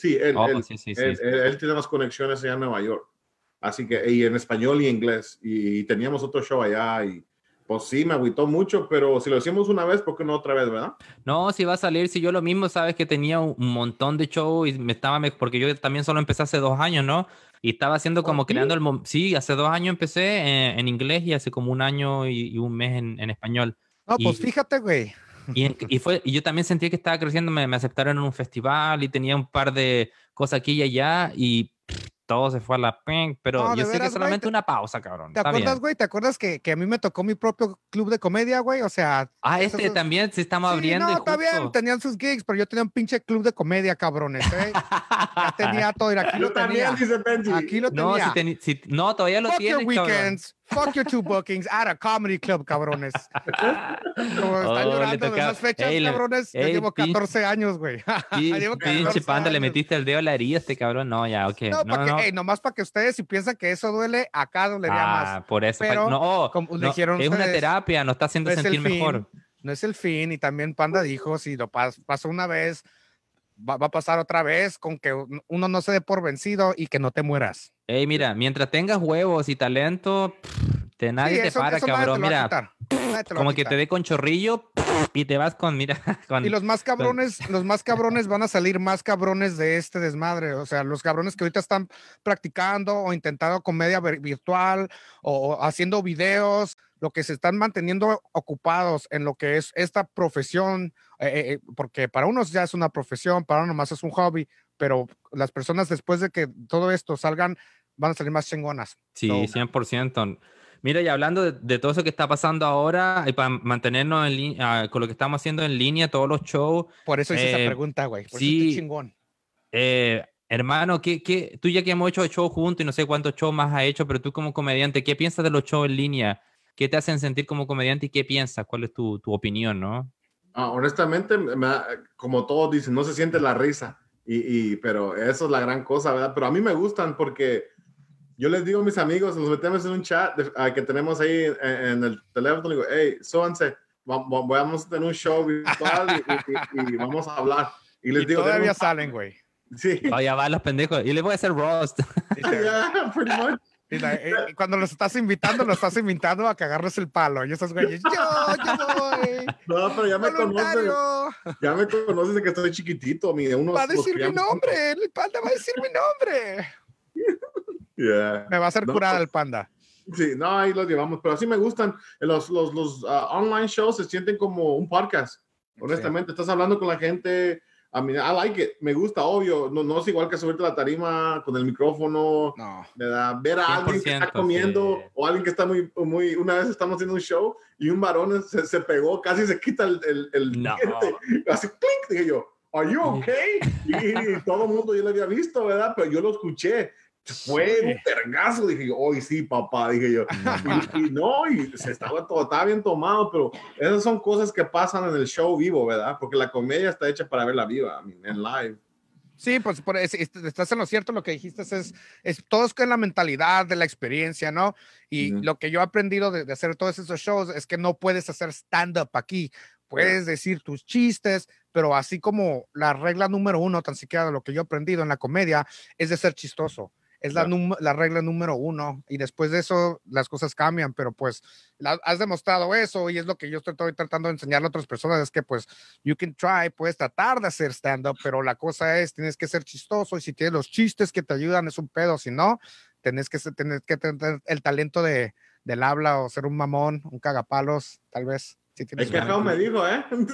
él tiene más conexiones allá en Nueva York. Así que, y en español y inglés. Y teníamos otro show allá y pues sí, me agüitó mucho, pero si lo hicimos una vez, ¿por qué no otra vez, verdad? No, si va a salir, si yo lo mismo, sabes que tenía un montón de show y porque yo también solo empecé hace 2 años, ¿no? Y estaba haciendo como creando sí, hace 2 años empecé en inglés y hace como 1 año y 1 mes en español. No, pues fíjate, güey. Y yo también sentí que estaba creciendo, me aceptaron en un festival y tenía un par de cosas aquí y allá y todo se fue a la pen, pero yo sé que solamente una pausa, cabrón. ¿Te acuerdas, güey? ¿Te acuerdas que a mí me tocó mi propio club de comedia, güey? O sea... también sí estamos abriendo. No, está bien, tenían sus gigs, pero yo tenía un pinche club de comedia, cabrones, ¿eh? Ya tenía todo, y aquí lo tenía. Aquí lo tenía. No, todavía lo tienes, Fuck your weekends, fuck your 2 bookings, at a comedy club, cabrones. Como están llorando de esas fechas, cabrones, yo llevo 14 años, güey. Pinche panda, le metiste el dedo a la herida a este cabrón. No, ya, ok. No, nomás para que ustedes, si piensan que eso duele, acá dolería más. Por eso. Pero, como dijeron es ustedes, una terapia, nos está haciendo sentir mejor. No es el fin, y también Panda dijo, si lo pasó una vez, va a pasar otra vez, con que uno no se dé por vencido y que no te mueras. Ey, mira, mientras tengas huevos y talento, nadie te para, cabrón. Mira, como que te dé con chorrillo y te vas con, mira. Y los más cabrones van a salir más cabrones de este desmadre. O sea, los cabrones que ahorita están practicando o intentando comedia virtual o haciendo videos, lo que se están manteniendo ocupados en lo que es esta profesión, porque para unos ya es una profesión, para unos más es un hobby, pero las personas después de que todo esto salgan, van a salir más chingonas. Sí, 100%. Mira, y hablando de todo eso que está pasando ahora, y para mantenernos en línea, con lo que estamos haciendo en línea, todos los shows. Por eso hice esa pregunta, güey. Por sí, eso estoy chingón. Hermano, tú ya que hemos hecho shows juntos y no sé cuántos shows más has hecho, pero tú como comediante, ¿qué piensas de los shows en línea? ¿Qué te hacen sentir como comediante y qué piensas? ¿Cuál es tu opinión, no? Honestamente, como todos dicen, no se siente la risa, pero eso es la gran cosa, ¿verdad? Pero a mí me gustan porque yo les digo a mis amigos, nos metemos en un chat que tenemos ahí en el teléfono, digo, hey, súbanse, vamos a tener un show virtual y vamos a hablar. Y les digo, todavía salen, güey. Sí. Ya van los pendejos. Y les voy a hacer roast. Pretty much. Y cuando los estás invitando a cagarles el palo. Y esos güeyes, yo voy. No, pero ya me conoces. Ya me conoces de que estoy chiquitito. Va a decir mi nombre. El panda va a decir mi nombre. Yeah. Me va a hacer curada el panda. Sí, no, ahí los llevamos. Pero así me gustan. Los online shows se sienten como un podcast. Honestamente, estás hablando con la gente. I mean, I like it. Me gusta, obvio. No es igual que subirte a la tarima con el micrófono. No. ¿Verdad? Ver a alguien que está comiendo sí. o alguien que está muy... Una vez estamos haciendo un show y un varón se pegó, casi se quita el No. diente. Así, ¡plink! Dije yo, ¿are you okay? Y todo el mundo yo lo había visto, ¿verdad? Pero yo lo escuché. Fue un vergazo, dije yo, hoy sí, papá, dije yo. Y estaba bien tomado, pero esas son cosas que pasan en el show vivo, ¿verdad? Porque la comedia está hecha para verla viva, I mean, en live. Sí, pues estás en lo cierto, lo que dijiste es todo es con la mentalidad de la experiencia, ¿no? Y lo que yo he aprendido de hacer todos esos shows es que no puedes hacer stand-up aquí, puedes decir tus chistes, pero así como la regla número 1, tan siquiera de lo que yo he aprendido en la comedia, es de ser chistoso. Es la regla número 1 y después de eso las cosas cambian, pero pues has demostrado eso y es lo que yo estoy tratando de enseñarle a otras personas, es que pues you can try, puedes tratar de hacer stand-up, pero la cosa es, tienes que ser chistoso y si tienes los chistes que te ayudan es un pedo, si no, tienes que tener el talento del habla o ser un mamón, un cagapalos, tal vez. Si es que Jao me dijo,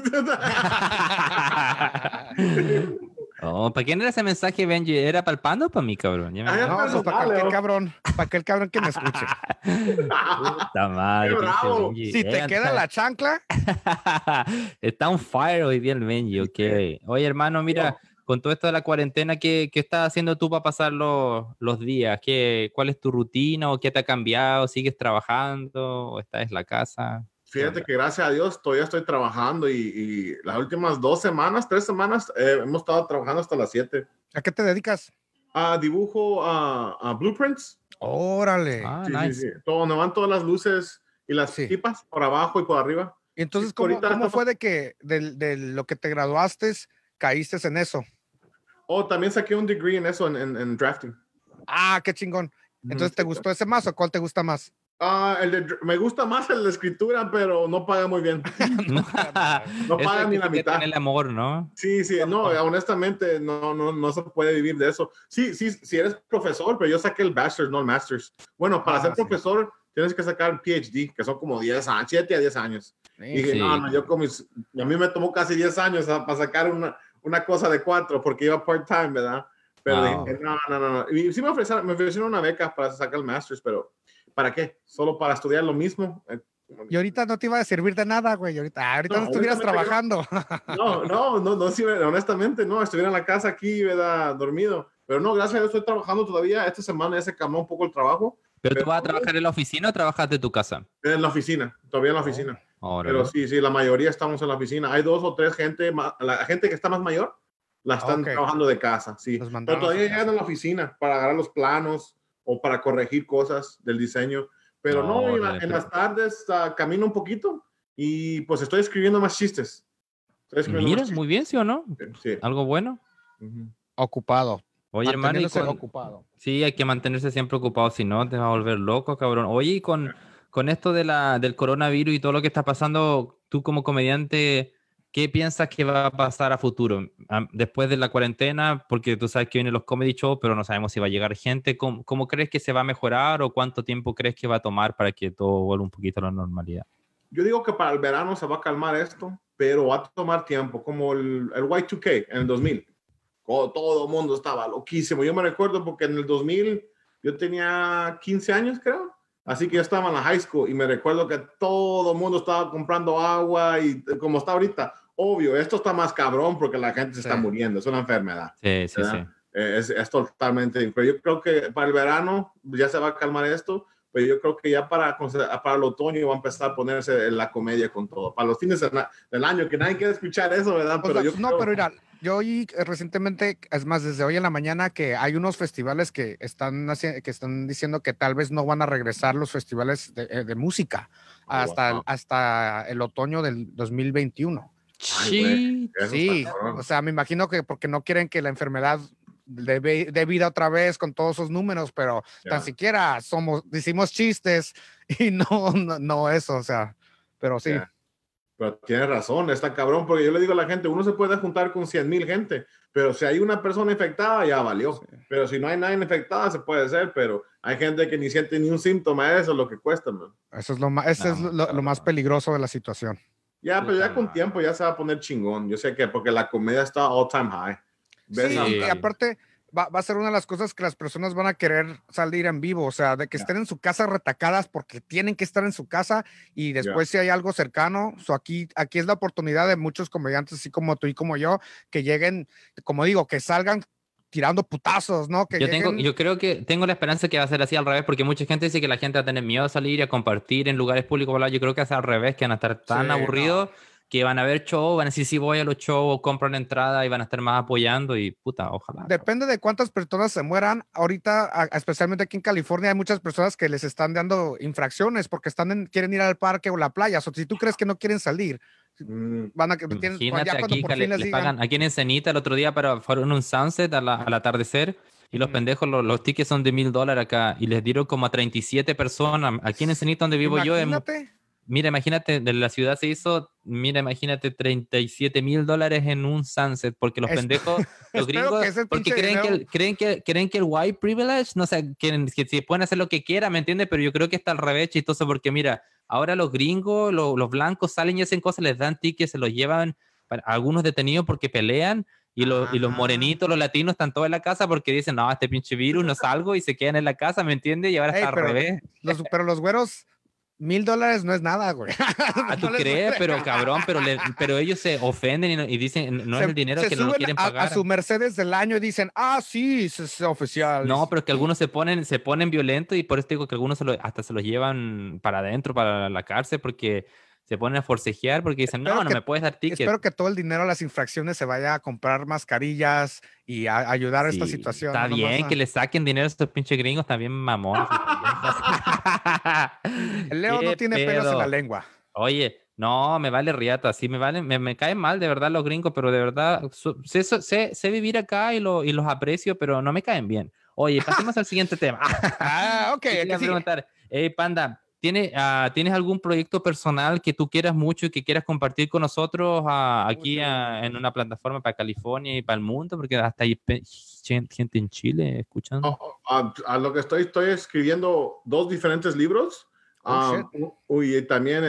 Oh, ¿para quién era ese mensaje, Benji? ¿Era para el Panda o para mí, cabrón? No, pues para aquel cabrón que me escuche. Puta madre. Benji. Si te queda la chancla. Está on fire hoy día el Benji, ok. Oye, hermano, mira, con todo esto de la cuarentena, ¿qué estás haciendo tú para pasar los días? ¿Cuál es tu rutina o qué te ha cambiado? ¿Sigues trabajando o estás en la casa? Fíjate que gracias a Dios todavía estoy trabajando y las últimas 3 semanas hemos estado trabajando hasta las 7. ¿A qué te dedicas? Dibujo a blueprints. Órale. Nice. Sí. Todo, donde van todas las luces y las tipas por abajo y por arriba. Y entonces, ¿cómo fue de que de lo que te graduaste caíste en eso? También saqué un degree en eso, en drafting. Ah, qué chingón. Entonces, ¿te gustó ese más o cuál te gusta más? Me gusta más el de escritura, pero no paga muy bien. No paga ni la mitad. El amor, ¿no? Sí, no, honestamente no se puede vivir de eso. Sí, eres profesor, pero yo saqué el bachelor's, no el master's. Bueno, para ser profesor tienes que sacar el PhD, que son como 10 años, 7 a 10 años. Y dije, no, a mí me tomó casi 10 años para sacar una cosa de 4, porque iba part-time, ¿verdad? Pero dije, no. Y sí me ofrecieron una beca para sacar el master's, pero ¿para qué? ¿Solo para estudiar lo mismo? Y ahorita no te iba a servir de nada, güey. Ahorita no estuvieras trabajando. No, sí, honestamente, no. Estuviera en la casa aquí, ¿verdad? Dormido. Pero no, gracias a Dios estoy trabajando todavía. Esta semana ya se calmó un poco el trabajo. ¿Pero tú vas a trabajar en la oficina o trabajas de tu casa? En la oficina, todavía en la oficina. Pero sí, la mayoría estamos en la oficina. Hay 2 o 3 gente, la gente que está más mayor, la están trabajando de casa, sí. Pero todavía llegan a la oficina para agarrar los planos o para corregir cosas del diseño. Pero en las tardes camino un poquito y pues estoy escribiendo más chistes. Mira, muy bien, ¿sí o no? Sí. ¿Algo bueno? Ocupado. Oye, hermano, ocupado. Sí, hay que mantenerse siempre ocupado, si no te vas a volver loco, cabrón. Oye, y con esto del coronavirus y todo lo que está pasando, tú como comediante, ¿qué piensas que va a pasar a futuro? Después de la cuarentena, porque tú sabes que vienen los comedy shows, pero no sabemos si va a llegar gente. ¿Cómo crees que se va a mejorar o cuánto tiempo crees que va a tomar para que todo vuelva un poquito a la normalidad? Yo digo que para el verano se va a calmar esto, pero va a tomar tiempo, como el Y2K en el 2000. Todo el mundo estaba loquísimo. Yo me recuerdo porque en el 2000 yo tenía 15 años, creo. Así que yo estaba en la high school y me recuerdo que todo el mundo estaba comprando agua y como está ahorita, obvio, esto está más cabrón porque la gente se está muriendo. Es una enfermedad. Sí. Es totalmente. Pero yo creo que para el verano ya se va a calmar esto. Pero yo creo que ya para el otoño va a empezar a ponerse la comedia con todo. Para los fines del año, que nadie quiere escuchar eso, ¿verdad? Pero mira, yo oí recientemente, es más, desde hoy en la mañana, que hay unos festivales que están diciendo que tal vez no van a regresar los festivales de música hasta el otoño del 2021. Sí, o sea, me imagino que porque no quieren que la enfermedad de vida otra vez con todos esos números, pero tan siquiera decimos chistes y no eso, o sea, pero sí. Pero tienes razón, está cabrón, porque yo le digo a la gente, uno se puede juntar con 100,000 gente, pero si hay una persona infectada, ya valió. Sí. Pero si no hay nadie infectada, se puede hacer, pero hay gente que ni siente ni un síntoma, eso es lo que cuesta, man. Eso es lo más peligroso de la situación. Ya, pero ya Puta con madre. tiempo ya se va a poner chingón. Yo sé que porque la comida está all time high. ¿Ves? Sí, y Sí. aparte va a ser una de las cosas que las personas van a querer salir en vivo, o sea, de que Ya. estén en su casa retacadas porque tienen que estar en su casa y después si hay algo cercano, aquí es la oportunidad de muchos comediantes, así como tú y como yo, que lleguen, como digo, que salgan tirando putazos, ¿no? Que lleguen. Yo creo que tengo la esperanza que va a ser así al revés, porque mucha gente dice que la gente va a tener miedo a salir y a compartir en lugares públicos, bla. Yo creo que es al revés, que van a estar tan Sí, aburridos que van a ver show, van a decir sí voy a los shows, compran la entrada y van a estar más apoyando y puta, ojalá. Depende de cuántas personas se mueran. Ahorita, especialmente aquí en California, hay muchas personas que les están dando infracciones porque quieren ir al parque o la playa. O si tú crees que no quieren salir, Mm, van a Imagínate ya cuando aquí por que fin les les digan. pagan, aquí en Ensenita el otro día fueron un sunset al atardecer y los Ujú. pendejos, los tickets son de $1,000 acá y les dieron como a 37 personas. Aquí en Ensenita donde vivo yo, Imagínate. mira, imagínate, de la ciudad se hizo, mira, imagínate $37,000 en un sunset, porque los Es- pendejos, los Espero que gringos, ese porque pinche dinero. creen que el white privilege, no sé, que si pueden hacer lo que quieran, ¿me entiendes? Pero yo creo que está al revés, chistoso, porque mira, ahora los gringos, los blancos salen y hacen cosas, les dan tickets, se los llevan a algunos detenidos porque pelean. Y los Ah. morenitos, los latinos, están todos en la casa porque dicen, no, este pinche virus, no salgo, y se quedan en la casa, ¿me entiendes? Y ahora Ey, está al revés. pero los güeros, $1,000 no es nada, güey. Ah, No tú les crees, duele. pero cabrón, pero ellos se ofenden y dicen, no es el dinero Se que no lo suben quieren a pagar. su Mercedes del año y dicen, sí, es oficial. No, pero es que algunos se ponen violentos y por eso digo que algunos hasta se los llevan para adentro, para la cárcel, porque se ponen a forcejear porque dicen, Espero no que, me puedes dar ticket. espero que todo el dinero a las infracciones se vaya a comprar mascarillas y a ayudar a esta Sí, situación, está no nomás bien que le saquen dinero a estos pinches gringos, también mamones. El Leo no ¿Qué tiene pelos en la pedo? lengua. Oye, no, me vale riata, sí, me caen mal de verdad los gringos, pero de verdad, sé vivir acá y los aprecio, pero no me caen bien. Oye, pasemos al siguiente tema. Ok, Te ¿qué quería sigue? preguntar, hey, Panda, ¿tienes algún proyecto personal que tú quieras mucho y que quieras compartir con nosotros aquí en una plataforma para California y para el mundo? Porque hasta hay gente en Chile escuchando. a lo que estoy escribiendo 2 diferentes libros. Oh, shit. Y también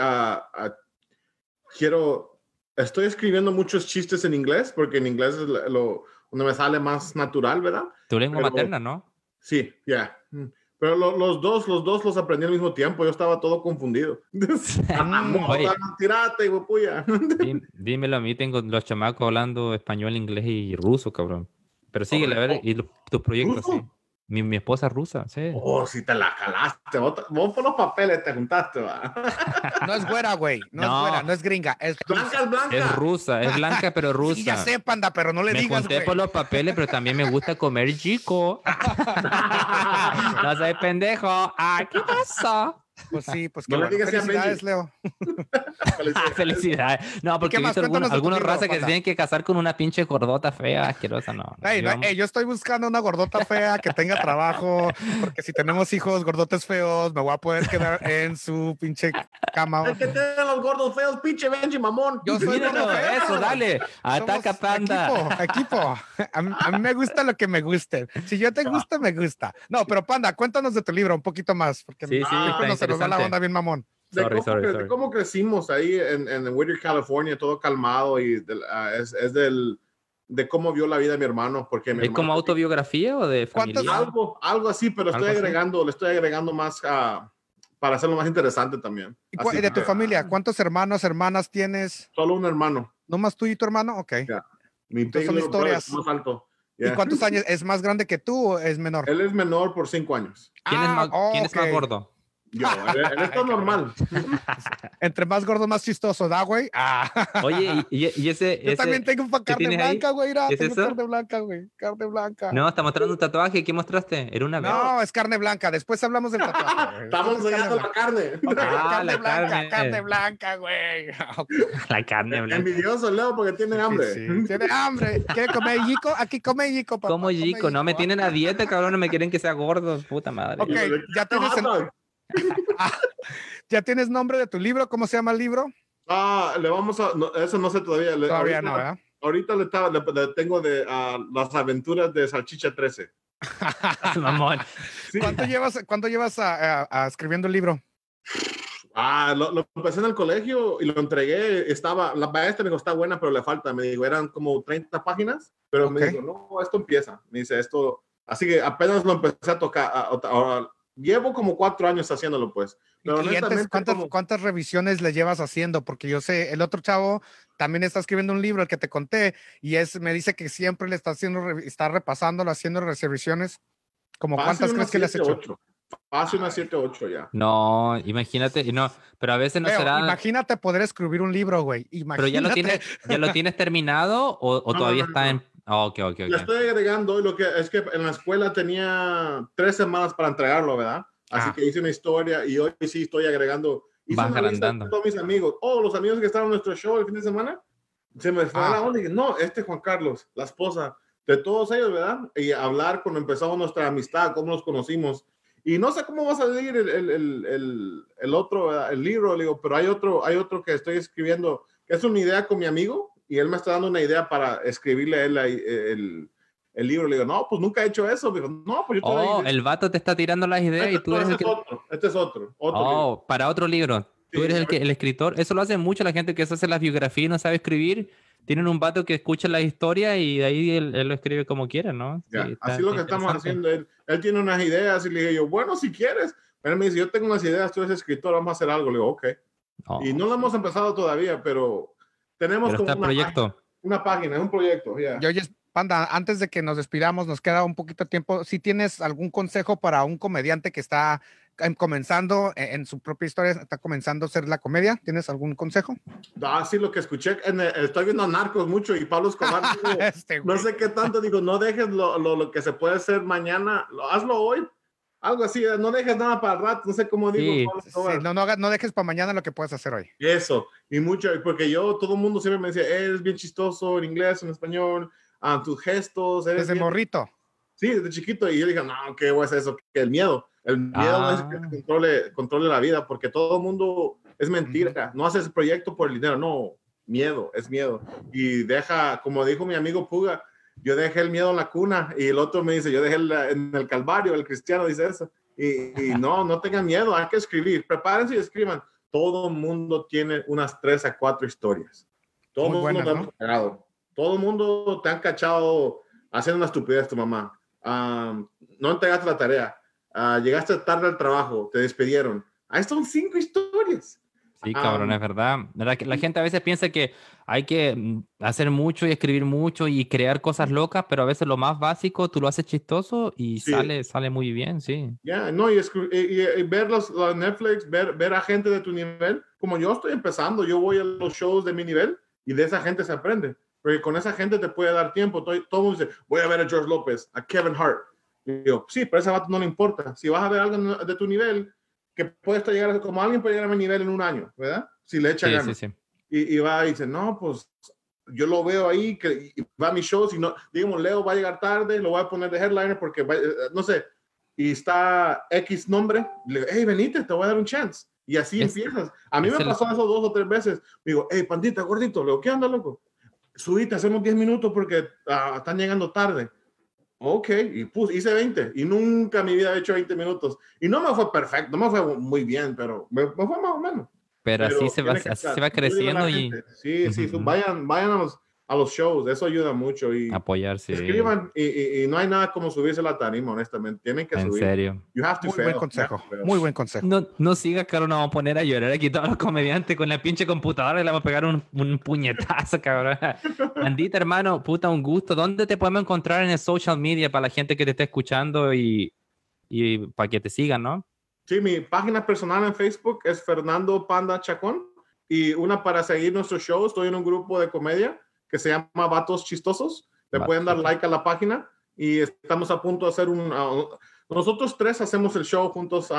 estoy escribiendo muchos chistes en inglés, porque en inglés es donde me sale más natural, ¿verdad? Tu lengua Pero materna, ¿no? sí, ya. Pero los dos los aprendí al mismo tiempo. Yo estaba todo confundido. Oye, Tirate, puya. dímelo a mí, tengo los chamacos hablando español, inglés y ruso, cabrón. Pero síguele, a ver, y tus proyectos, ¿Ruso? sí. Mi esposa es rusa, sí. Oh, si te la jalaste. Vos por los papeles te juntaste, va. No es güera, güey. No es No. güera, no es gringa. Es Blanca es blanca. Es rusa, es blanca, pero rusa. Sí, ya sé, Panda, pero no le Me digas, junté güey. por los papeles, pero también me gusta comer chico. No soy pendejo. ¿Qué pasó? Pues sí, pues qué No le bueno. digas así a Felicidades, Benji. Leo. Felicidades. No, porque qué he más? visto Cuéntanos de tu algunas libro, razas que se Panda. tienen que casar con una pinche gordota fea, asquerosa, no. Ey, yo estoy buscando una gordota fea que tenga trabajo, porque si tenemos hijos gordotes feos, me voy a poder quedar en su pinche cama. El que tiene los gordos feos, pinche Benji, mamón. Yo soy Míralo, gordo feo. eso, dale. Ataca, Somos Panda. Equipo. A mí me gusta lo que me guste. Si yo te gusta, me gusta. No, pero Panda, cuéntanos de tu libro un poquito más, porque Sí, siempre está se nos va la interesante. onda bien mamón. De cómo crecimos ahí en Whittier, California, todo calmado, y de cómo vio la vida mi hermano, porque mi ¿Es como hermano autobiografía o de ¿Cuántos- familia? algo así, pero ¿Algo así? le estoy agregando más para hacerlo más interesante también. ¿Y Así de tu que, familia? ¿Cuántos hermanos, hermanas tienes? solo un hermano. ¿Nomás tú y tu hermano? Ok. Ya. Mi Entonces big son little brother historias. es más alto. ¿Y Yeah. cuántos años? ¿Es más grande que tú o es menor? Él es menor por 5 años. ¿Quién es más ok. gordo? Yo, él está normal. Entre más gordo, más chistoso, ¿da, güey? Oye, y ese... Yo también tengo carne tienes ahí? blanca, güey. ¿Qué es Tengo eso? carne blanca, güey. Carne blanca. No, está mostrando un tatuaje. ¿Qué mostraste? ¿Era una vez? No, es carne blanca. Después hablamos del tatuaje. güey. Estamos Después es enseñando la carne. Ok, carne la blanca, carne. carne blanca, güey. Ok. La carne blanca. Envidioso, Leo, porque tiene hambre. Sí, sí. Tiene hambre. ¿Quiere comer yico? Aquí come yico, papá. Como come chico, no me yico, tienen a dieta, cabrón, no me quieren que sea gordo, puta madre. Ok, ya tienes, ya tienes nombre de tu libro. ¿Cómo se llama el libro? Le vamos a... no, eso no sé todavía. Todavía ahorita, no, ¿verdad? Ahorita le tengo de las aventuras de Salchicha 13. Mamón. Sí. ¿Cuánto llevas escribiendo el libro? Lo empecé en el colegio y lo entregué. La maestra me dijo, está buena, pero le falta. Me dijo, eran como 30 páginas, pero me dijo, no, esto empieza. Me dice, esto. Así que apenas lo empecé a tocar. Llevo como 4 años haciéndolo, pues. Pero ¿Y antes, cuántas revisiones le llevas haciendo? Porque yo sé, el otro chavo también está escribiendo un libro, el que te conté, y me dice que siempre le está repasándolo, haciendo revisiones. ¿Como cuántas crees que le has hecho? Hace unas 7, 8 ya. No, imagínate, no, pero a veces no será. Imagínate poder escribir un libro, güey. Pero ya lo tienes terminado o todavía está en. Ok. Le estoy agregando lo que es que en la escuela tenía 3 semanas para entregarlo, ¿verdad? Así que hice una historia y hoy sí estoy agregando. Hice vas una lista de todos mis amigos. Los amigos que estaban en nuestro show el fin de semana. Se me fue la onda y dije, no, Juan Carlos, la esposa de todos ellos, ¿verdad? Y hablar cuando empezamos nuestra amistad, cómo nos conocimos. Y no sé cómo va a salir el otro, el libro, le digo, pero hay otro que estoy escribiendo, que es una idea con mi amigo, y él me está dando una idea para escribirle a él el libro. Le digo, no, pues nunca he hecho eso. Me dijo, no, pues yo te el vato te está tirando las ideas y tú eres el que... Este es otro libro. Para otro libro. Tú eres el escritor. Eso lo hace mucho la gente que se hace las biografías y no sabe escribir. Tienen un vato que escucha la historia y de ahí él lo escribe como quiera, ¿no? Sí, así lo que estamos haciendo. Él tiene unas ideas y le dije yo, bueno, si quieres. Pero él me dice, yo tengo unas ideas, tú eres escritor, vamos a hacer algo. Le digo, ok. Y no lo hemos empezado todavía, pero tenemos como una página, es un proyecto. Yeah. Oye, Panda, antes de que nos despidamos, nos queda un poquito de tiempo. Si tienes algún consejo para un comediante que está comenzando en su propia historia, está comenzando a hacer la comedia, ¿tienes algún consejo? Sí, lo que escuché, estoy viendo a Narcos mucho y Pablo Escobar, no sé qué tanto, digo, no dejes lo que se puede hacer mañana, hazlo hoy, algo así, no dejes nada para el rato, no sé cómo digo. Sí, no dejes para mañana lo que puedes hacer hoy. Eso, y mucho, porque todo el mundo siempre me decía, eres bien chistoso en inglés, en español, tus gestos. Desde bien... morrito. Sí, desde chiquito, y yo dije, no, ¿qué es eso? Que el miedo no es que controle la vida, porque todo el mundo es mentira. No haces el proyecto por el dinero, no, miedo, es miedo. Y como dijo mi amigo Puga, yo dejé el miedo en la cuna, y el otro me dice, yo dejé en el Calvario, el cristiano dice eso. Y no tengan miedo, hay que escribir, prepárense y escriban. Todo el mundo tiene unas 3 a 4 historias. Todo el mundo te han cagado. Todo el mundo te han cachado haciendo una estupidez tu mamá. No entregaste la tarea. Llegaste tarde al trabajo, te despidieron. Ahí están 5 historias. Sí, cabrón, es verdad. La gente a veces piensa que hay que hacer mucho y escribir mucho y crear cosas locas, pero a veces lo más básico tú lo haces chistoso y sale muy bien, sí. No, y ver los Netflix, ver a gente de tu nivel. Como yo estoy empezando, yo voy a los shows de mi nivel y de esa gente se aprende. Porque con esa gente te puede dar tiempo. Todo el mundo dice, voy a ver a George López, a Kevin Hart. Y yo, sí, pero a ese vato no le importa. Si vas a ver algo de tu nivel, que puede llegar, como alguien puede llegar a mi nivel en un año, ¿verdad? Si le echa ganas. Sí. Y va y dice, no, pues yo lo veo ahí, y va a mi show, si no, digamos, Leo va a llegar tarde, lo voy a poner de headliner porque, no sé, y está X nombre, le digo, hey, venite, te voy a dar un chance. Y así empiezas. A mí me pasó eso 2 o 3 veces. Me digo, hey, pandita, gordito, le digo, ¿qué anda, loco? Subite, hacemos 10 minutos porque están llegando tarde. Ok, y hice 20 y nunca en mi vida he hecho 20 minutos y no me fue perfecto, no me fue muy bien, pero me fue más o menos. Pero así se va creciendo y... Sí, vayan a los shows, eso ayuda mucho y apoyar, sí. Escriban y no hay nada como subirse a la tarima, honestamente, tienen que subir. En serio. Muy buen consejo. No sigas, cabrón, nos vamos a poner a llorar aquí todos los comediantes con la pinche computadora y le vamos a pegar un puñetazo, cabrón. Andita, hermano, puta, un gusto. ¿Dónde te podemos encontrar en el social media para la gente que te esté escuchando y para que te sigan, no? Sí, mi página personal en Facebook es Fernando Panda Chacón y una para seguir nuestro show, estoy en un grupo de comedia que se llama Vatos Chistosos. Le pueden dar like a la página y estamos a punto de hacer nosotros 3 hacemos el show juntos.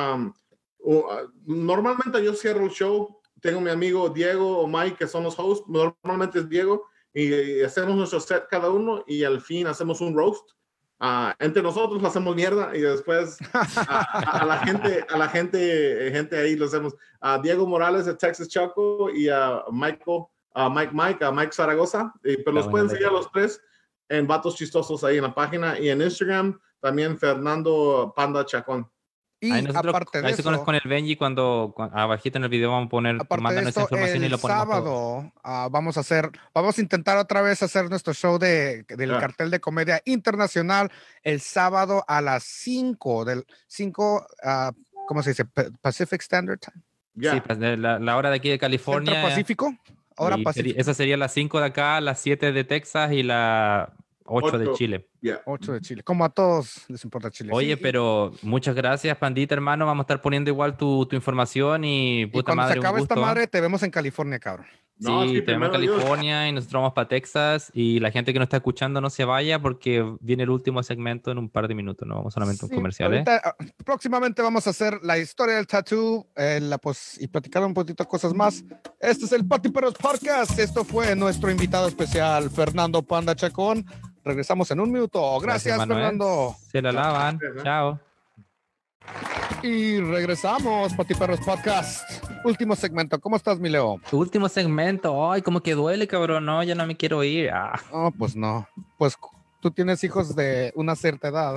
Normalmente yo cierro el show, tengo mi amigo Diego o Mike que son los hosts, normalmente es Diego y hacemos nuestro set cada uno y al fin hacemos un roast. Entre nosotros lo hacemos mierda y después a la gente ahí lo hacemos. A Diego Morales de Texas Choco y a Mike Zaragoza, pero los pueden seguir a los 3 en Vatos Chistosos ahí en la página y en Instagram también Fernando Panda Chacón. Y Ahí nosotros, aparte de ahí se eso, con el Benji cuando abajito en el video vamos a poner, aparte de mándanos esa esto, información y el lo ponemos todo. sábado vamos a intentar otra vez hacer nuestro show del Ah. cartel de comedia internacional el sábado a las 5 ¿cómo se dice? Pacific Standard Time. Ya. Sí, pues, de la hora de aquí de Centro California. Pacífico. Hora Y Pacífico. esa sería las 5 de acá, las 7 de Texas y las 8 de Ocho. Chile. Ya. 8 de Chile. Como a todos les importa Chile. Oye, Sí, pero muchas gracias, Pandita, hermano. Vamos a estar poniendo igual tu información y y puta cuando madre, se un acaba esta gusto. madre, te vemos en California, cabrón. No, Sí, sí, te vemos en primero Dios. California y nosotros vamos para Texas y la gente que nos está escuchando no se vaya porque viene el último segmento en un par de minutos, no vamos solamente a un Sí, comercial, ¿eh? ahorita, próximamente vamos a hacer la historia del tattoo y platicar un poquito de cosas más. Este es el Pati Perros Podcast. Esto fue nuestro invitado especial, Fernando Panda Chacón. Regresamos en un minuto. Gracias, hermano, ¿eh? Fernando. Se la lavan. Gracias, ¿eh? Chao. Y regresamos, Pati Perros Podcast. Último segmento. ¿Cómo estás, mi Leo? Tu último segmento. Ay, como que duele, cabrón. No, ya no me quiero ir. Ah. No, pues no. Pues tú tienes hijos de una cierta edad.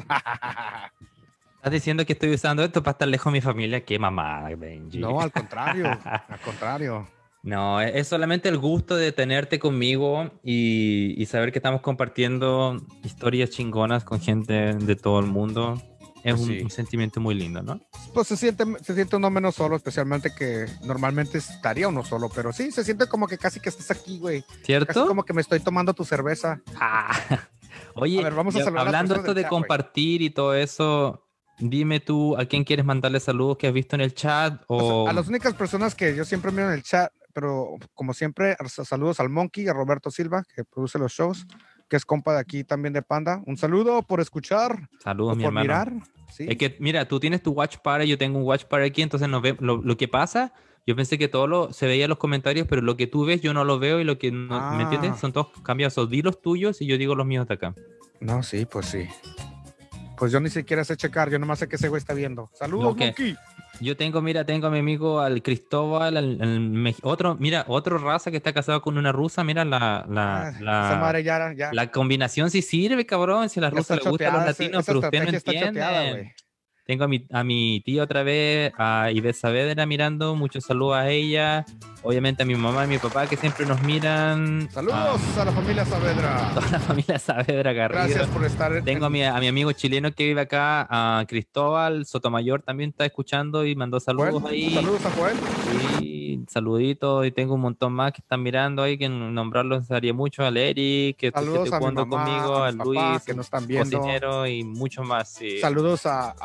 Estás diciendo que estoy usando esto para estar lejos de mi familia. Qué mamada, Benji. No, al contrario. Al contrario. No, es solamente el gusto de tenerte conmigo y saber que estamos compartiendo historias chingonas con gente de todo el mundo. Es Pues un, sí. un sentimiento muy lindo, ¿no? Pues se siente uno menos solo, especialmente que normalmente estaría uno solo, pero sí, se siente como que casi que estás aquí, güey. Casi ¿Cierto? como que me estoy tomando tu cerveza. Ah. Oye, A ver, vamos a ya, saludar a las hablando personas esto del de chat, güey. compartir y todo eso, dime tú a quién quieres mandarle saludos que has visto en el chat o... A las únicas personas que yo siempre miro en el chat, pero como siempre, saludos al Monkey, a Roberto Silva, que produce los shows, que es compa de aquí también de Panda. Un saludo por escuchar, Saludos, mi por hermano. mirar. Sí. Es que, mira, tú tienes tu watch party, yo tengo un watch party aquí, entonces nos ve, lo que pasa, yo pensé que se veía en los comentarios, pero lo que tú ves yo no lo veo y lo que no, ¿me entiendes? Son todos cambiados. O di los tuyos y yo digo los míos de acá. No, sí, pues sí. Pues yo ni siquiera sé checar, yo nomás sé que ese güey está viendo. Saludos, Ok. Monkey. Yo tengo a mi amigo al Cristóbal, otro raza que está casado con una rusa, mira Esa madre ya. la combinación sí sirve, cabrón, si a la Ya rusa está le gustan los choteada, latinos, esa pero ustedes no estrategia está choteada, entienden. güey. Tengo a mi tía otra vez, a Ivette Saavedra mirando, muchos saludos a ella, obviamente a mi mamá y mi papá que siempre nos miran. Saludos a la familia Saavedra. Toda la familia Saavedra Garrido. Gracias por estar. Tengo a mi amigo chileno que vive acá, a Cristóbal Sotomayor también está escuchando y mandó saludos ahí. Saludos a Joel. Sí, saluditos, y tengo un montón más que están mirando ahí, que nombrarlos haría mucho, al Eric, que Saludos esté a mi jugando mamá, conmigo, a al mi Luis, papá, que nos están viendo. cocinero y mucho más. Sí. Saludos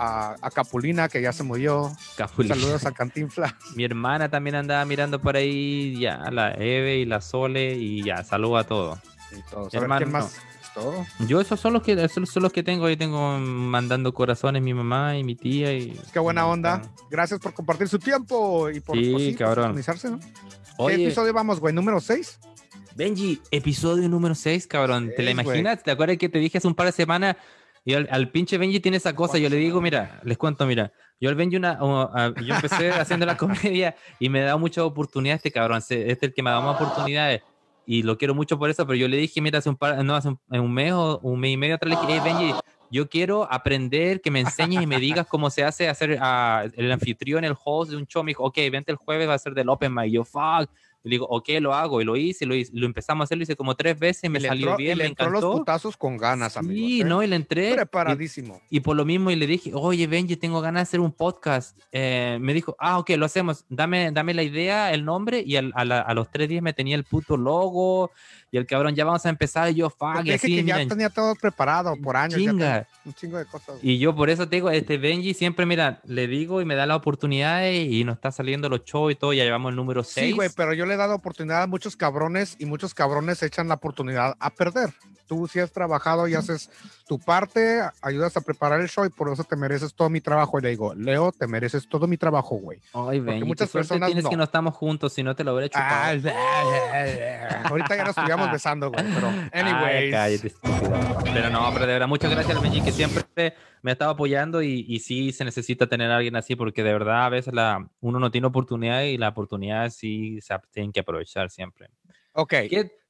a Capulina, que ya se murió. Capulina. Saludos a Cantinflas. Mi hermana también andaba mirando por ahí, ya, la Eve y la Sole, y ya, saludos a todos. Y todos. A ver, Hermano, ¿quién más? ¿Es todo? Yo esos son los que tengo, ahí tengo mandando corazones mi mamá y mi tía. Y Qué buena onda. Gracias por compartir su tiempo y por, Sí, pues por cabrón. sintonizarse, ¿no? ¿Qué Oye, episodio vamos, güey? ¿Número 6? Benji, episodio número 6, cabrón. ¿Te la Seis, imaginas? ¿Te acuerdas que te dije hace un par de semanas? Y al pinche Benji tiene esa cosa. Yo le digo, mira, les cuento, mira. Yo al Benji yo empecé haciendo la comedia y me da muchas oportunidades este cabrón. Este es el que me da más oportunidades. Y lo quiero mucho por eso, pero yo le dije, mira, hace un mes o un mes y medio atrás, le dije, hey, Benji, yo quiero aprender, que me enseñes y me digas cómo se hace hacer el anfitrión, el host de un show. Me dijo, ok, vente el jueves, va a ser del Open Mic. Y yo, fuck. Y le digo, ok, lo hago. Y lo hice, lo empezamos a hacer, lo hice como 3 veces, me salió bien, y le me entró encantó. los putazos con ganas, amigos. Sí, no, y le entré. Preparadísimo. Y por lo mismo, y le dije, oye, Benji, tengo ganas de hacer un podcast. Me dijo, ok, lo hacemos. Dame la idea, el nombre, y a los 3 días me tenía el puto logo, y el cabrón, ya vamos a empezar, y yo, fuck, Te y dije así, que ya miren, tenía todo preparado por años. ya chinga. tenía un chingo de cosas. Y yo por eso te digo, Benji siempre, mira, le digo y me da las oportunidades y nos está saliendo los shows y todo, ya llevamos el número 6. Sí, güey, pero yo le he dado oportunidad a muchos cabrones y muchos cabrones echan la oportunidad a perder. Tú sí has trabajado y haces tu parte, ayudas a preparar el show y por eso te mereces todo mi trabajo. Y le digo, Leo, te mereces todo mi trabajo, güey. Ay, Benji, muchas qué suerte personas tienes no. que no estamos juntos, si no te lo hubiera chupado. Ahorita ya nos estuviéramos besando, güey, pero Ay, anyways. cállate, estúpido. Pero no, pero de verdad, muchas gracias al Benji que siempre me ha estado apoyando y sí se necesita tener a alguien así porque de verdad a veces uno no tiene oportunidad y la oportunidad sí se tienen que aprovechar siempre. Ok.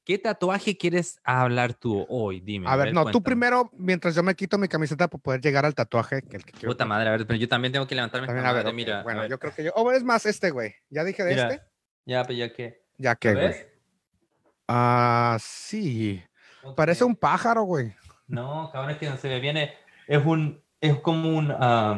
¿Qué tatuaje quieres hablar tú hoy? Dime. A ver, no, tú cuéntame. primero, mientras yo me quito mi camiseta para poder llegar al tatuaje que quiero. Puta madre, a ver, pero yo también tengo que levantarme También, esta a ver, madre, ok, mira. bueno, a ver, yo creo que yo. Oh, es más, güey. Ya dije de mira. Ya, pues ya que. Ya ¿Lo que, güey. ves? Sí. Ok. Parece un pájaro, güey. No, cabrón, es que no se ve bien. Es como un...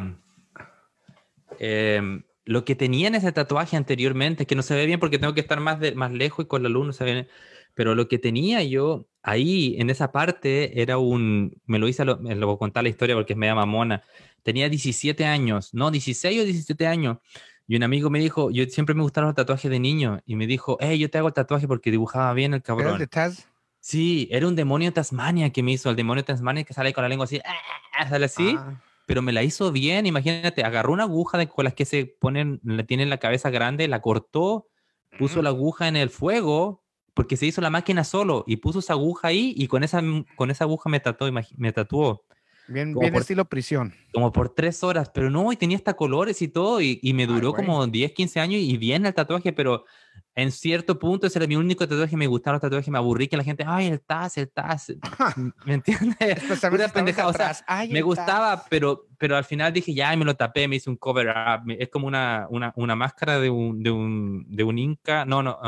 lo que tenía en ese tatuaje anteriormente, que no se ve bien porque tengo que estar más lejos y con la luz no se ve. Pero lo que tenía yo ahí, en esa parte, era me lo hice, me lo voy a contar la historia porque es media mamona. Tenía 17 años, no, 16 o 17 años. Y un amigo me dijo, yo siempre me gustaron los tatuajes de niño. Y me dijo, hey, yo te hago el tatuaje porque dibujaba bien el ¿Era el de cabrón. Taz? Sí, era un demonio de Tasmania que me hizo, el demonio de Tasmania que sale con la lengua así, sale así, Ah. pero me la hizo bien, imagínate, agarró una aguja con las que se ponen, le tienen la cabeza grande, la cortó, puso la aguja en el fuego, porque se hizo la máquina solo, y puso esa aguja ahí, y con esa aguja me tatuó, me tatuó, Bien, como bien por estilo prisión. como por 3 horas, pero no, y tenía hasta colores y todo, y me Ay, duró güey. como 10, 15 años y bien el tatuaje, pero en cierto punto ese era mi único tatuaje, me gustaron los tatuajes, me aburrí que la gente, ay, el Taz, ¿me entiendes? Especialmente Pura si estabas pendejada, o sea, atrás. Ay, me el gustaba, Taz. pero al final dije, ya, y me lo tapé, me hice un cover up, es como una máscara de un inca, no, no,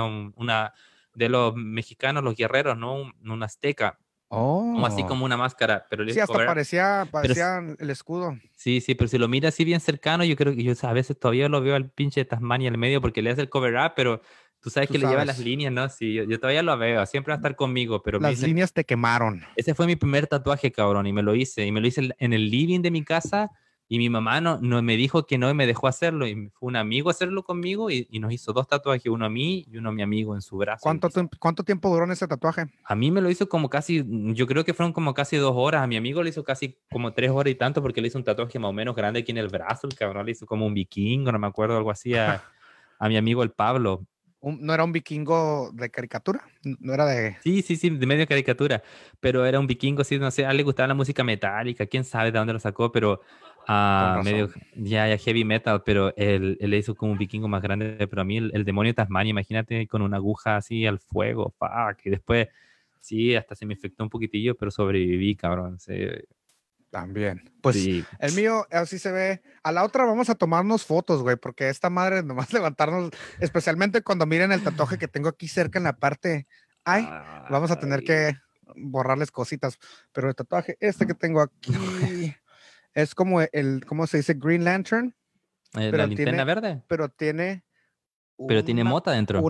de los mexicanos, los guerreros, no un azteca, como así Oh. como una máscara, pero Sí, es hasta cover up. parecía Pero el escudo. sí, sí, pero si lo mira así bien cercano, yo creo que yo a veces todavía lo veo al pinche Tasmania en el medio porque le hace el cover up, pero tú sabes Tú que le lleva las sabes. líneas, ¿no? Sí, yo todavía lo veo, siempre va a estar conmigo, pero me Las dicen, líneas te quemaron. ese fue mi primer tatuaje, cabrón, y me lo hice en el living de mi casa y mi mamá no me dijo que no y me dejó hacerlo y fue un amigo a hacerlo conmigo y nos hizo 2 tatuajes, uno a mí y uno a mi amigo en su brazo. ¿Cuánto tiempo duró en ese tatuaje? A mí me lo hizo como casi, yo creo que fueron como casi 2 horas. A mi amigo le hizo casi como 3 horas y tanto porque le hizo un tatuaje más o menos grande aquí en el brazo. El cabrón le hizo como un vikingo, no me acuerdo, algo así a mi amigo el Pablo. ¿No era un vikingo de caricatura? No era de... Sí, sí, sí, de medio caricatura, pero era un vikingo, sí, no sé, a él le gustaba la música metálica, quién sabe de dónde lo sacó, pero Con medio, razón. ya heavy metal, pero él le hizo como un vikingo más grande, pero a mí el demonio de Tasmania, imagínate con una aguja así al fuego, fuck, y después, sí, hasta se me infectó un poquitillo, pero sobreviví, cabrón, sí, También. Pues sí. el mío así se ve. A la otra vamos a tomarnos fotos, güey, porque esta madre nomás levantarnos, especialmente cuando miren el tatuaje que tengo aquí cerca en la parte. Ay, vamos a tener Ay, que borrarles cositas. Pero el tatuaje este que tengo aquí es como ¿cómo se dice? Green Lantern, la pero linterna tiene, verde, pero tiene pero tiene una, mota dentro.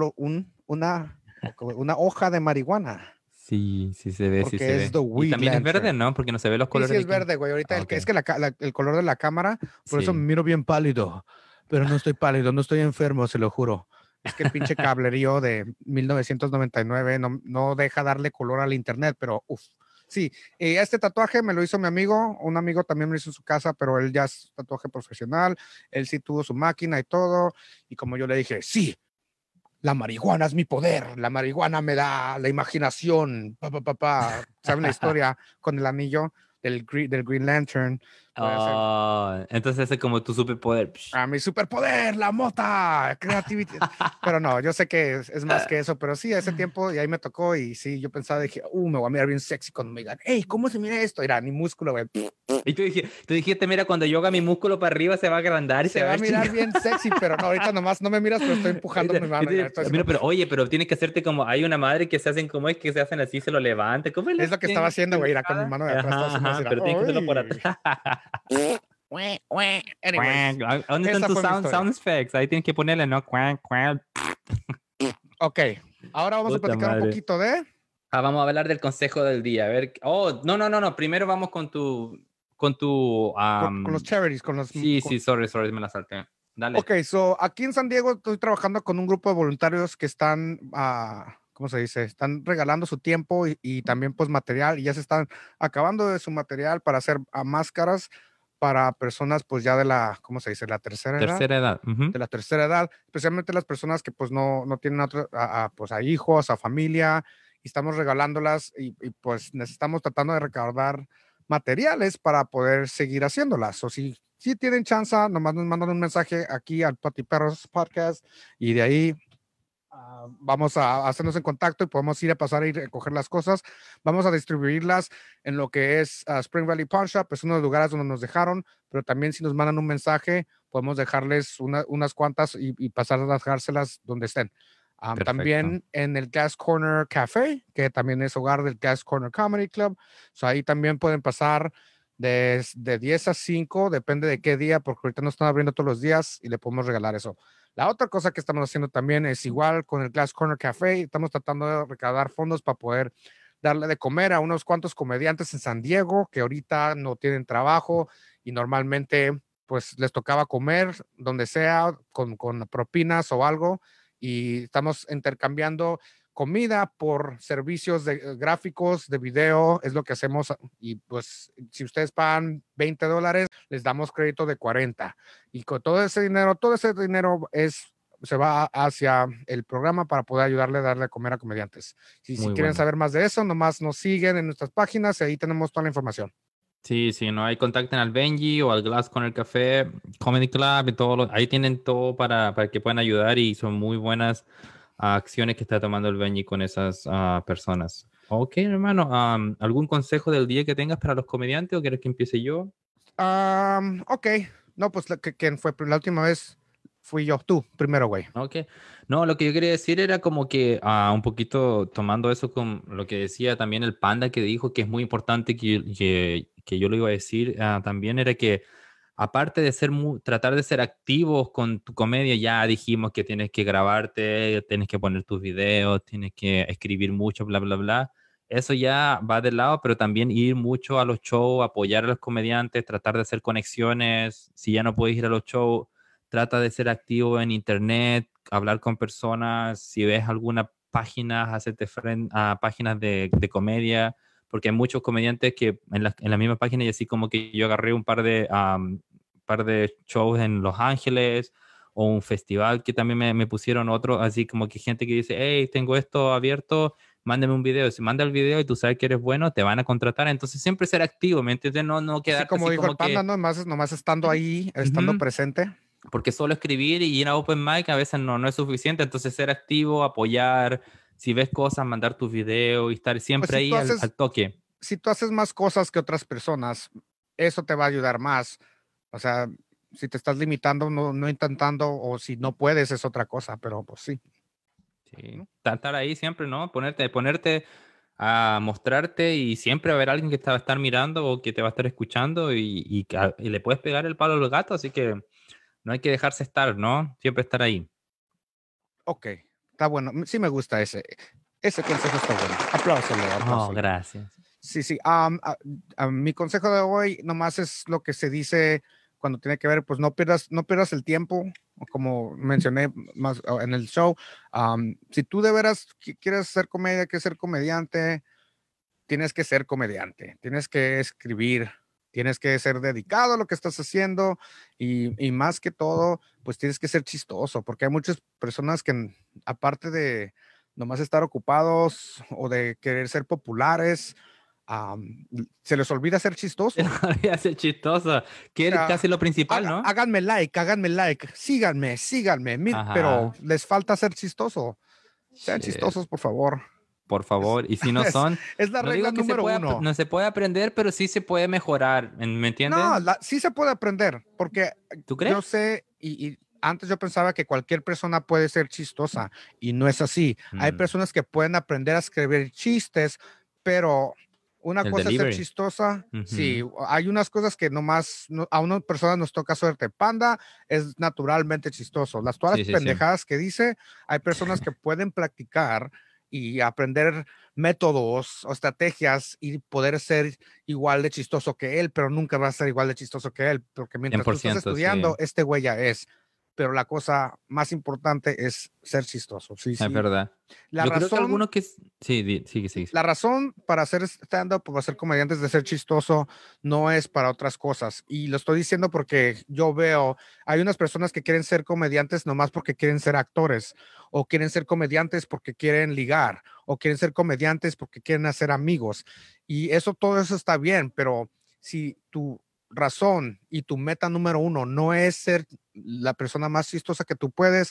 una hoja de marihuana, Sí, sí se ve, sí se porque es ve. The Y Weed también es verde, Lantern. ¿no? Porque no se ve los Sí, sí colores de es aquí. verde, güey. Ahorita Ah, ok. es que el color de la cámara, por eso me Sí. miro bien pálido. Pero no estoy pálido, no estoy enfermo, se lo juro. Es que el pinche cablerío de 1999 no deja darle color al internet, pero uff. Sí, este tatuaje me lo hizo mi amigo, un amigo también me lo hizo en su casa, pero él ya es tatuaje profesional, él sí tuvo su máquina y todo, y como yo le dije, sí, la marihuana es mi poder, la marihuana me da la imaginación, ¿saben la historia con el anillo del Green Lantern? Puede hacer Oh, entonces es como tu superpoder. Psh. a mi superpoder, la mota, creatividad. Pero no, yo sé que es más que eso, pero sí, ese tiempo y ahí me tocó y sí, yo pensaba, dije, me voy a mirar bien sexy cuando me digan, hey, ¿cómo se mira esto? Era ni músculo, güey. Y tú dijiste, mira, cuando yo haga mi músculo para arriba se va a agrandar y se Se va a va a ver mirar chingón. bien sexy, pero no, ahorita nomás no me miras, pero estoy empujando mi mano. Mira, estoy Mira, haciendo, pero oye, pero tienes que hacerte como, hay una madre que se hacen como es que se hacen así, se lo levanta. ¿Cómo es la es lo que estaba haciendo, güey, era con mi pendejada? mano de atrás, estaba Ajá, haciendo así, ajá, pero tienes que hacerlo por ¡ay! atrás. Anyways, ¿Dónde están esa tus fue mi sound historia. effects? Ahí tienes que ponerle, ¿no? Cuac, cuac. Ok, ahora vamos a Puta platicar un madre. poquito de... Vamos a hablar del consejo del día. A ver. Oh, no, no, no, no. Primero vamos con tu. con los charities, con los... Sí, sí, sorry, me la salté. Dale. Ok, so aquí en San Diego estoy trabajando con un grupo de voluntarios que están, ¿cómo se dice? Están regalando su tiempo y también pues material y ya se están acabando de su material para hacer máscaras para personas pues ya de la, ¿cómo se dice? La tercera edad, Tercera edad. Ujú. de la tercera edad, especialmente las personas que pues no tienen pues a hijos, a familia y estamos regalándolas y pues necesitamos tratando de recaudar materiales para poder seguir haciéndolas. O si tienen chance, nomás nos mandan un mensaje aquí al Patiperros Podcast y de ahí vamos a hacernos en contacto y podemos ir a pasar a ir a coger las cosas. Vamos a distribuirlas en lo que es Spring Valley Pawn Shop, es uno de los lugares donde nos dejaron, pero también si nos mandan un mensaje, podemos dejarles unas cuantas y pasar a dejárselas donde estén. También en el Gas Corner Café, que también es hogar del Gas Corner Comedy Club. So ahí también pueden pasar de 10 a 5, depende de qué día, porque ahorita no están abriendo todos los días y le podemos regalar eso. La otra cosa que estamos haciendo también es igual con el Glass Corner Café. Estamos tratando de recaudar fondos para poder darle de comer a unos cuantos comediantes en San Diego que ahorita no tienen trabajo y normalmente pues les tocaba comer donde sea con propinas o algo, y estamos intercambiando comida por servicios de gráficos, de video, es lo que hacemos. Y pues si ustedes pagan $20, les damos crédito de 40. Y con todo ese dinero se va hacia el programa para poder ayudarle a darle a comer a comediantes. Si quieren saber más de eso, nomás nos siguen en nuestras páginas y ahí tenemos toda la información. Sí, no hay, contacten al Benji o al Glass Corner Café, Comedy Club y todo. Ahí tienen todo para que puedan ayudar y son muy buenas acciones que está tomando el Benji con esas personas. Ok, hermano, ¿algún consejo del día que tengas para los comediantes o quieres que empiece yo? Ok, no, pues ¿quién fue la última vez? Fui yo, tú, primero, güey. Ok. No, lo que yo quería decir era como que un poquito tomando eso con lo que decía también el Panda, que dijo que es muy importante que yo lo iba a decir también, era que aparte de tratar de ser activos con tu comedia, ya dijimos que tienes que grabarte, tienes que poner tus videos, tienes que escribir mucho, bla, bla, bla. Eso ya va de lado, pero también ir mucho a los shows, apoyar a los comediantes, tratar de hacer conexiones. Si ya no puedes ir a los shows, trata de ser activo en internet, hablar con personas. Si ves alguna página, hacerte frente a páginas de comedia, porque hay muchos comediantes que en la misma página, y así como que yo agarré un par de shows en Los Ángeles o un festival que también me pusieron otro, así como que gente que dice, hey, tengo esto abierto, mándame un video. Si manda el video y tú sabes que eres bueno, te van a contratar. Entonces siempre ser activo, ¿me entiendes? No quedarte así como dijo el Panda, nomás estando ahí, estando presente. Porque solo escribir y ir a open mic a veces no es suficiente. Entonces ser activo, apoyar, si ves cosas, mandar tus videos y estar siempre pues si ahí al toque. Si tú haces más cosas que otras personas, eso te va a ayudar más. O sea, si te estás limitando, no intentando, o si no puedes, es otra cosa, pero pues sí. Sí, estar ahí siempre, ¿no? Ponerte a mostrarte y siempre va a haber alguien que te va a estar mirando o que te va a estar escuchando y le puedes pegar el palo al gato, así que no hay que dejarse estar, ¿no? Siempre estar ahí. Ok, está bueno. Sí me gusta ese consejo, está bueno. Aplausos. Oh, gracias. Sí. Mi consejo de hoy nomás es lo que se dice cuando tiene que ver, pues no pierdas el tiempo, como mencioné más en el show. Si tú de veras quieres hacer comedia, quieres ser comediante, tienes que ser comediante, tienes que escribir, tienes que ser dedicado a lo que estás haciendo y más que todo, pues tienes que ser chistoso, porque hay muchas personas que aparte de nomás estar ocupados o de querer ser populares, se les olvida ser chistoso. Se les olvida ser chistoso, que es casi lo principal, ¿no? Háganme like, síganme, pero les falta ser chistoso. Sean chistosos, por favor. Por favor, y si no son... Es la regla número uno. No se puede aprender, pero sí se puede mejorar, ¿me entiendes? No, sí se puede aprender, porque ¿Tú crees? Yo sé, y antes yo pensaba que cualquier persona puede ser chistosa, y no es así. Hay personas que pueden aprender a escribir chistes, pero una cosa es ser chistosa. Sí, hay unas cosas que nomás a unas personas nos toca suerte. Panda es naturalmente chistoso. Todas las pendejadas que dice, hay personas que pueden practicar y aprender métodos o estrategias y poder ser igual de chistoso que él, pero nunca va a ser igual de chistoso que él, porque mientras tú estás estudiando, este güey ya es. Pero la cosa más importante es ser chistoso. Sí, es verdad. Yo creo que algunos que... Sí. La razón para hacer stand-up o para ser comediante es de ser chistoso, no es para otras cosas. Y lo estoy diciendo porque yo veo, hay unas personas que quieren ser comediantes nomás porque quieren ser actores, o quieren ser comediantes porque quieren ligar, o quieren ser comediantes porque quieren hacer amigos. Y todo eso está bien, pero si tu razón y tu meta número uno no es ser la persona más chistosa que tú puedes,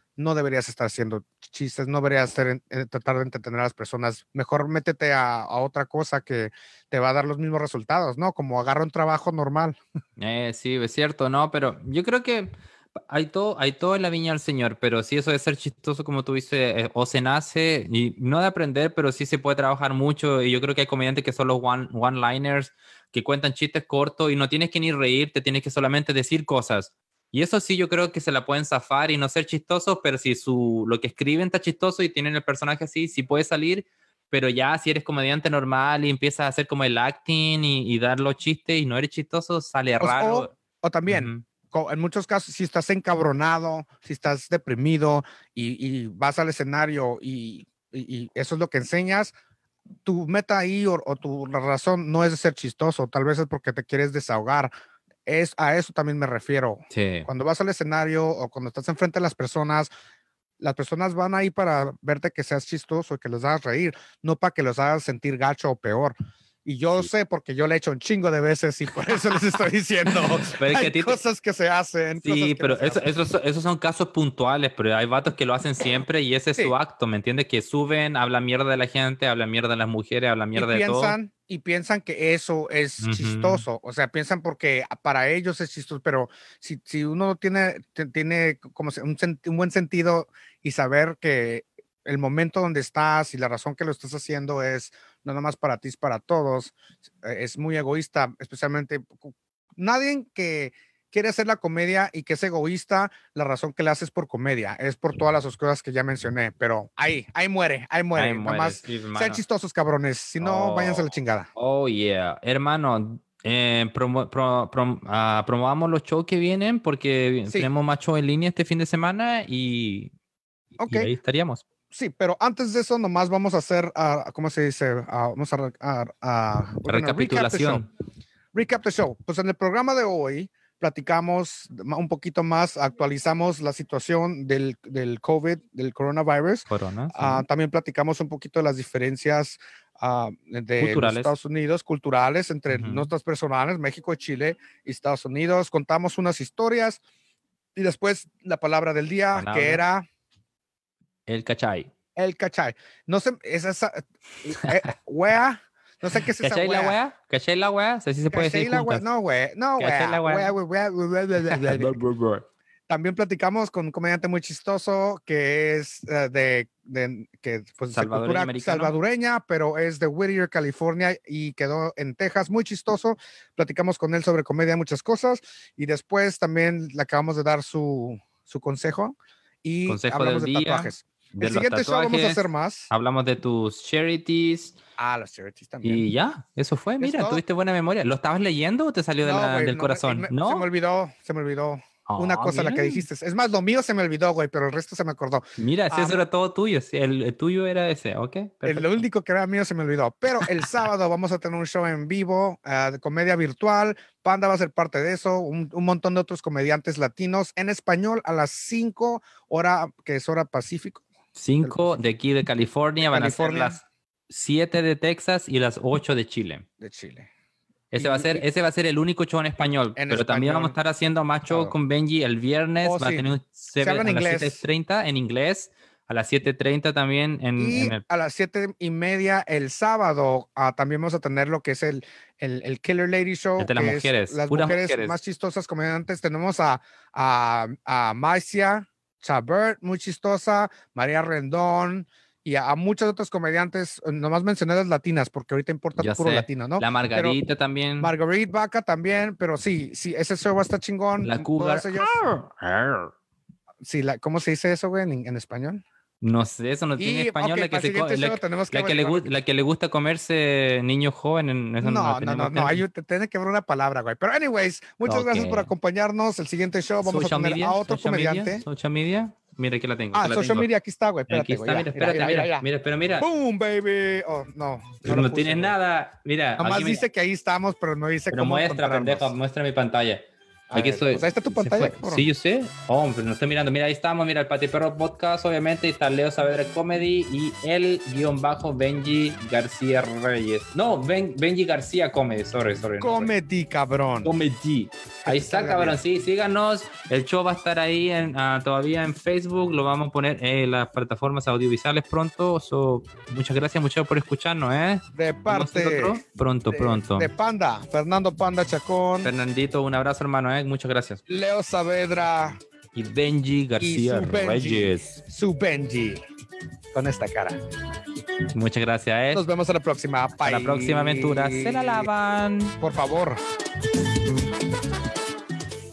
no deberías estar haciendo chistes, no deberías tratar de entretener a las personas. Mejor métete a otra cosa que te va a dar los mismos resultados, ¿no? Como agarra un trabajo normal. Sí, es cierto, no, pero yo creo que hay todo en la viña del Señor, pero sí eso de ser chistoso, como tú dices, o se nace, y no de aprender, pero sí se puede trabajar mucho, y yo creo que hay comediantes que son los one-liners, que cuentan chistes cortos y no tienes que ni reírte, tienes que solamente decir cosas. Y eso sí yo creo que se la pueden zafar y no ser chistosos, pero si lo que escriben está chistoso y tienen el personaje así, sí puede salir, pero ya si eres comediante normal y empiezas a hacer como el acting y dar los chistes y no eres chistoso, sale raro. O también, en muchos casos, si estás encabronado, si estás deprimido y vas al escenario y eso es lo que enseñas, tu meta ahí o la razón no es de ser chistoso, tal vez es porque te quieres desahogar. A eso también me refiero. Sí. Cuando vas al escenario o cuando estás enfrente de las personas van ahí para verte que seas chistoso y que los hagas reír, no para que los hagas sentir gacho o peor. Y yo sé porque yo le he hecho un chingo de veces y por eso les estoy diciendo. Pero es que hay cosas que se hacen. Sí, pero no esos son casos puntuales, pero hay vatos que lo hacen siempre y ese es su acto, ¿me entiendes? Que suben, hablan mierda de la gente, hablan mierda de las mujeres, hablan mierda de todo. Y piensan que eso es chistoso. O sea, piensan porque para ellos es chistoso, pero si uno tiene como un buen sentido y saber que el momento donde estás y la razón que lo estás haciendo es no nada más para ti, es para todos, es muy egoísta, especialmente nadie que quiere hacer la comedia y que es egoísta, la razón que le haces por comedia, es por todas las cosas que ya mencioné, pero ahí muere. Nomás sí, sean chistosos, cabrones, si no, váyanse a la chingada. Oh, yeah. Hermano, promovamos los shows que vienen porque tenemos más shows en línea este fin de semana y ahí estaríamos. Sí, pero antes de eso, nomás vamos a hacer, ¿cómo se dice? Vamos a recapitulación. Recap the show. Pues en el programa de hoy platicamos un poquito más, actualizamos la situación del COVID, del coronavirus. Sí. También platicamos un poquito de las diferencias de los Estados Unidos, culturales, entre nuestras personales, México, Chile y Estados Unidos. Contamos unas historias y después la palabra del día, que era... El cachay. El cachay. No sé, es esa wea. No sé qué es esa ¿Cachay la wea? ¿Cachay la wea? O sea, sí se puede decir juntas. No, wea. También platicamos con un comediante muy chistoso que es de cultura salvadoreña, pero es de Whittier, California y quedó en Texas. Muy chistoso. Platicamos con él sobre comedia, muchas cosas. Y después también le acabamos de dar su consejo. Y hablamos de tatuajes. El siguiente show vamos a hacer más. Hablamos de tus charities. Los charities también. Y ya, eso fue. Mira, tuviste buena memoria. ¿Lo estabas leyendo o te salió del corazón? ¿No? Se me olvidó. Una cosa la que dijiste. Es más, lo mío se me olvidó, güey, pero el resto se me acordó. Mira, eso era todo tuyo. El tuyo era ese, ¿ok? Lo único que era mío se me olvidó. Pero el sábado vamos a tener un show en vivo de comedia virtual. Panda va a ser parte de eso. Un montón de otros comediantes latinos en español a las 5 hora, que es hora Pacífico. 5 de aquí de California. Van a ser las 7 de Texas y las 8 de Chile. Ese va a ser el único show en español, pero también vamos a estar haciendo más show con Benji el viernes. Va a tener un a las 7:30 en inglés, a las 7:30 también a las 7:30 el sábado también vamos a tener lo que es el Killer Lady Show. De las mujeres. Las mujeres más chistosas comediantes. Tenemos a Maicia Chabert, muy chistosa, María Rendón, y a muchas otras comediantes, nomás mencioné las latinas, porque ahorita importa puro latino, ¿no? La Margarita también. Margarita Vaca también, pero sí, ese show va a estar chingón. La Cougar. Sí, ¿cómo se dice eso, güey, en español? No sé, eso no tiene español. La que le gusta comerse niños jóvenes. No, tiene que haber una palabra, güey. Pero anyways, muchas gracias por acompañarnos. El siguiente show vamos a tener a otro comediante. Social media. Mira, aquí la tengo. Social media, aquí está, güey. Espérate, mira. Boom, baby. Oh, no. No tienes nada. Mira. Nomás dice que ahí estamos, pero no dice cómo. Pero muestra, pendejo, muestra mi pantalla. Aquí estoy. Pues ahí está tu pantalla. Sí, yo sé. Oh, pero no estoy mirando. Mira, ahí estamos. Mira, el Patiperro Podcast, obviamente. Está Leo Saavedra Comedy y el _ Benji García Reyes. No, Benji García Comedy. Sorry. Comedy, cabrón. Comedy. Ahí está, cabrón. Sí, síganos. El show va a estar ahí todavía en Facebook. Lo vamos a poner en las plataformas audiovisuales pronto. Muchas gracias, muchachos, por escucharnos, ¿eh? De parte. Pronto. De Panda. Fernando Panda Chacón. Fernandito, un abrazo, hermano, ¿eh? Muchas gracias. Leo Saavedra. Y Benji García Reyes. Su Benji. Con esta cara. Muchas gracias, ¿eh? Nos vemos a la próxima. Bye. A la próxima aventura. Se la lavan. Por favor.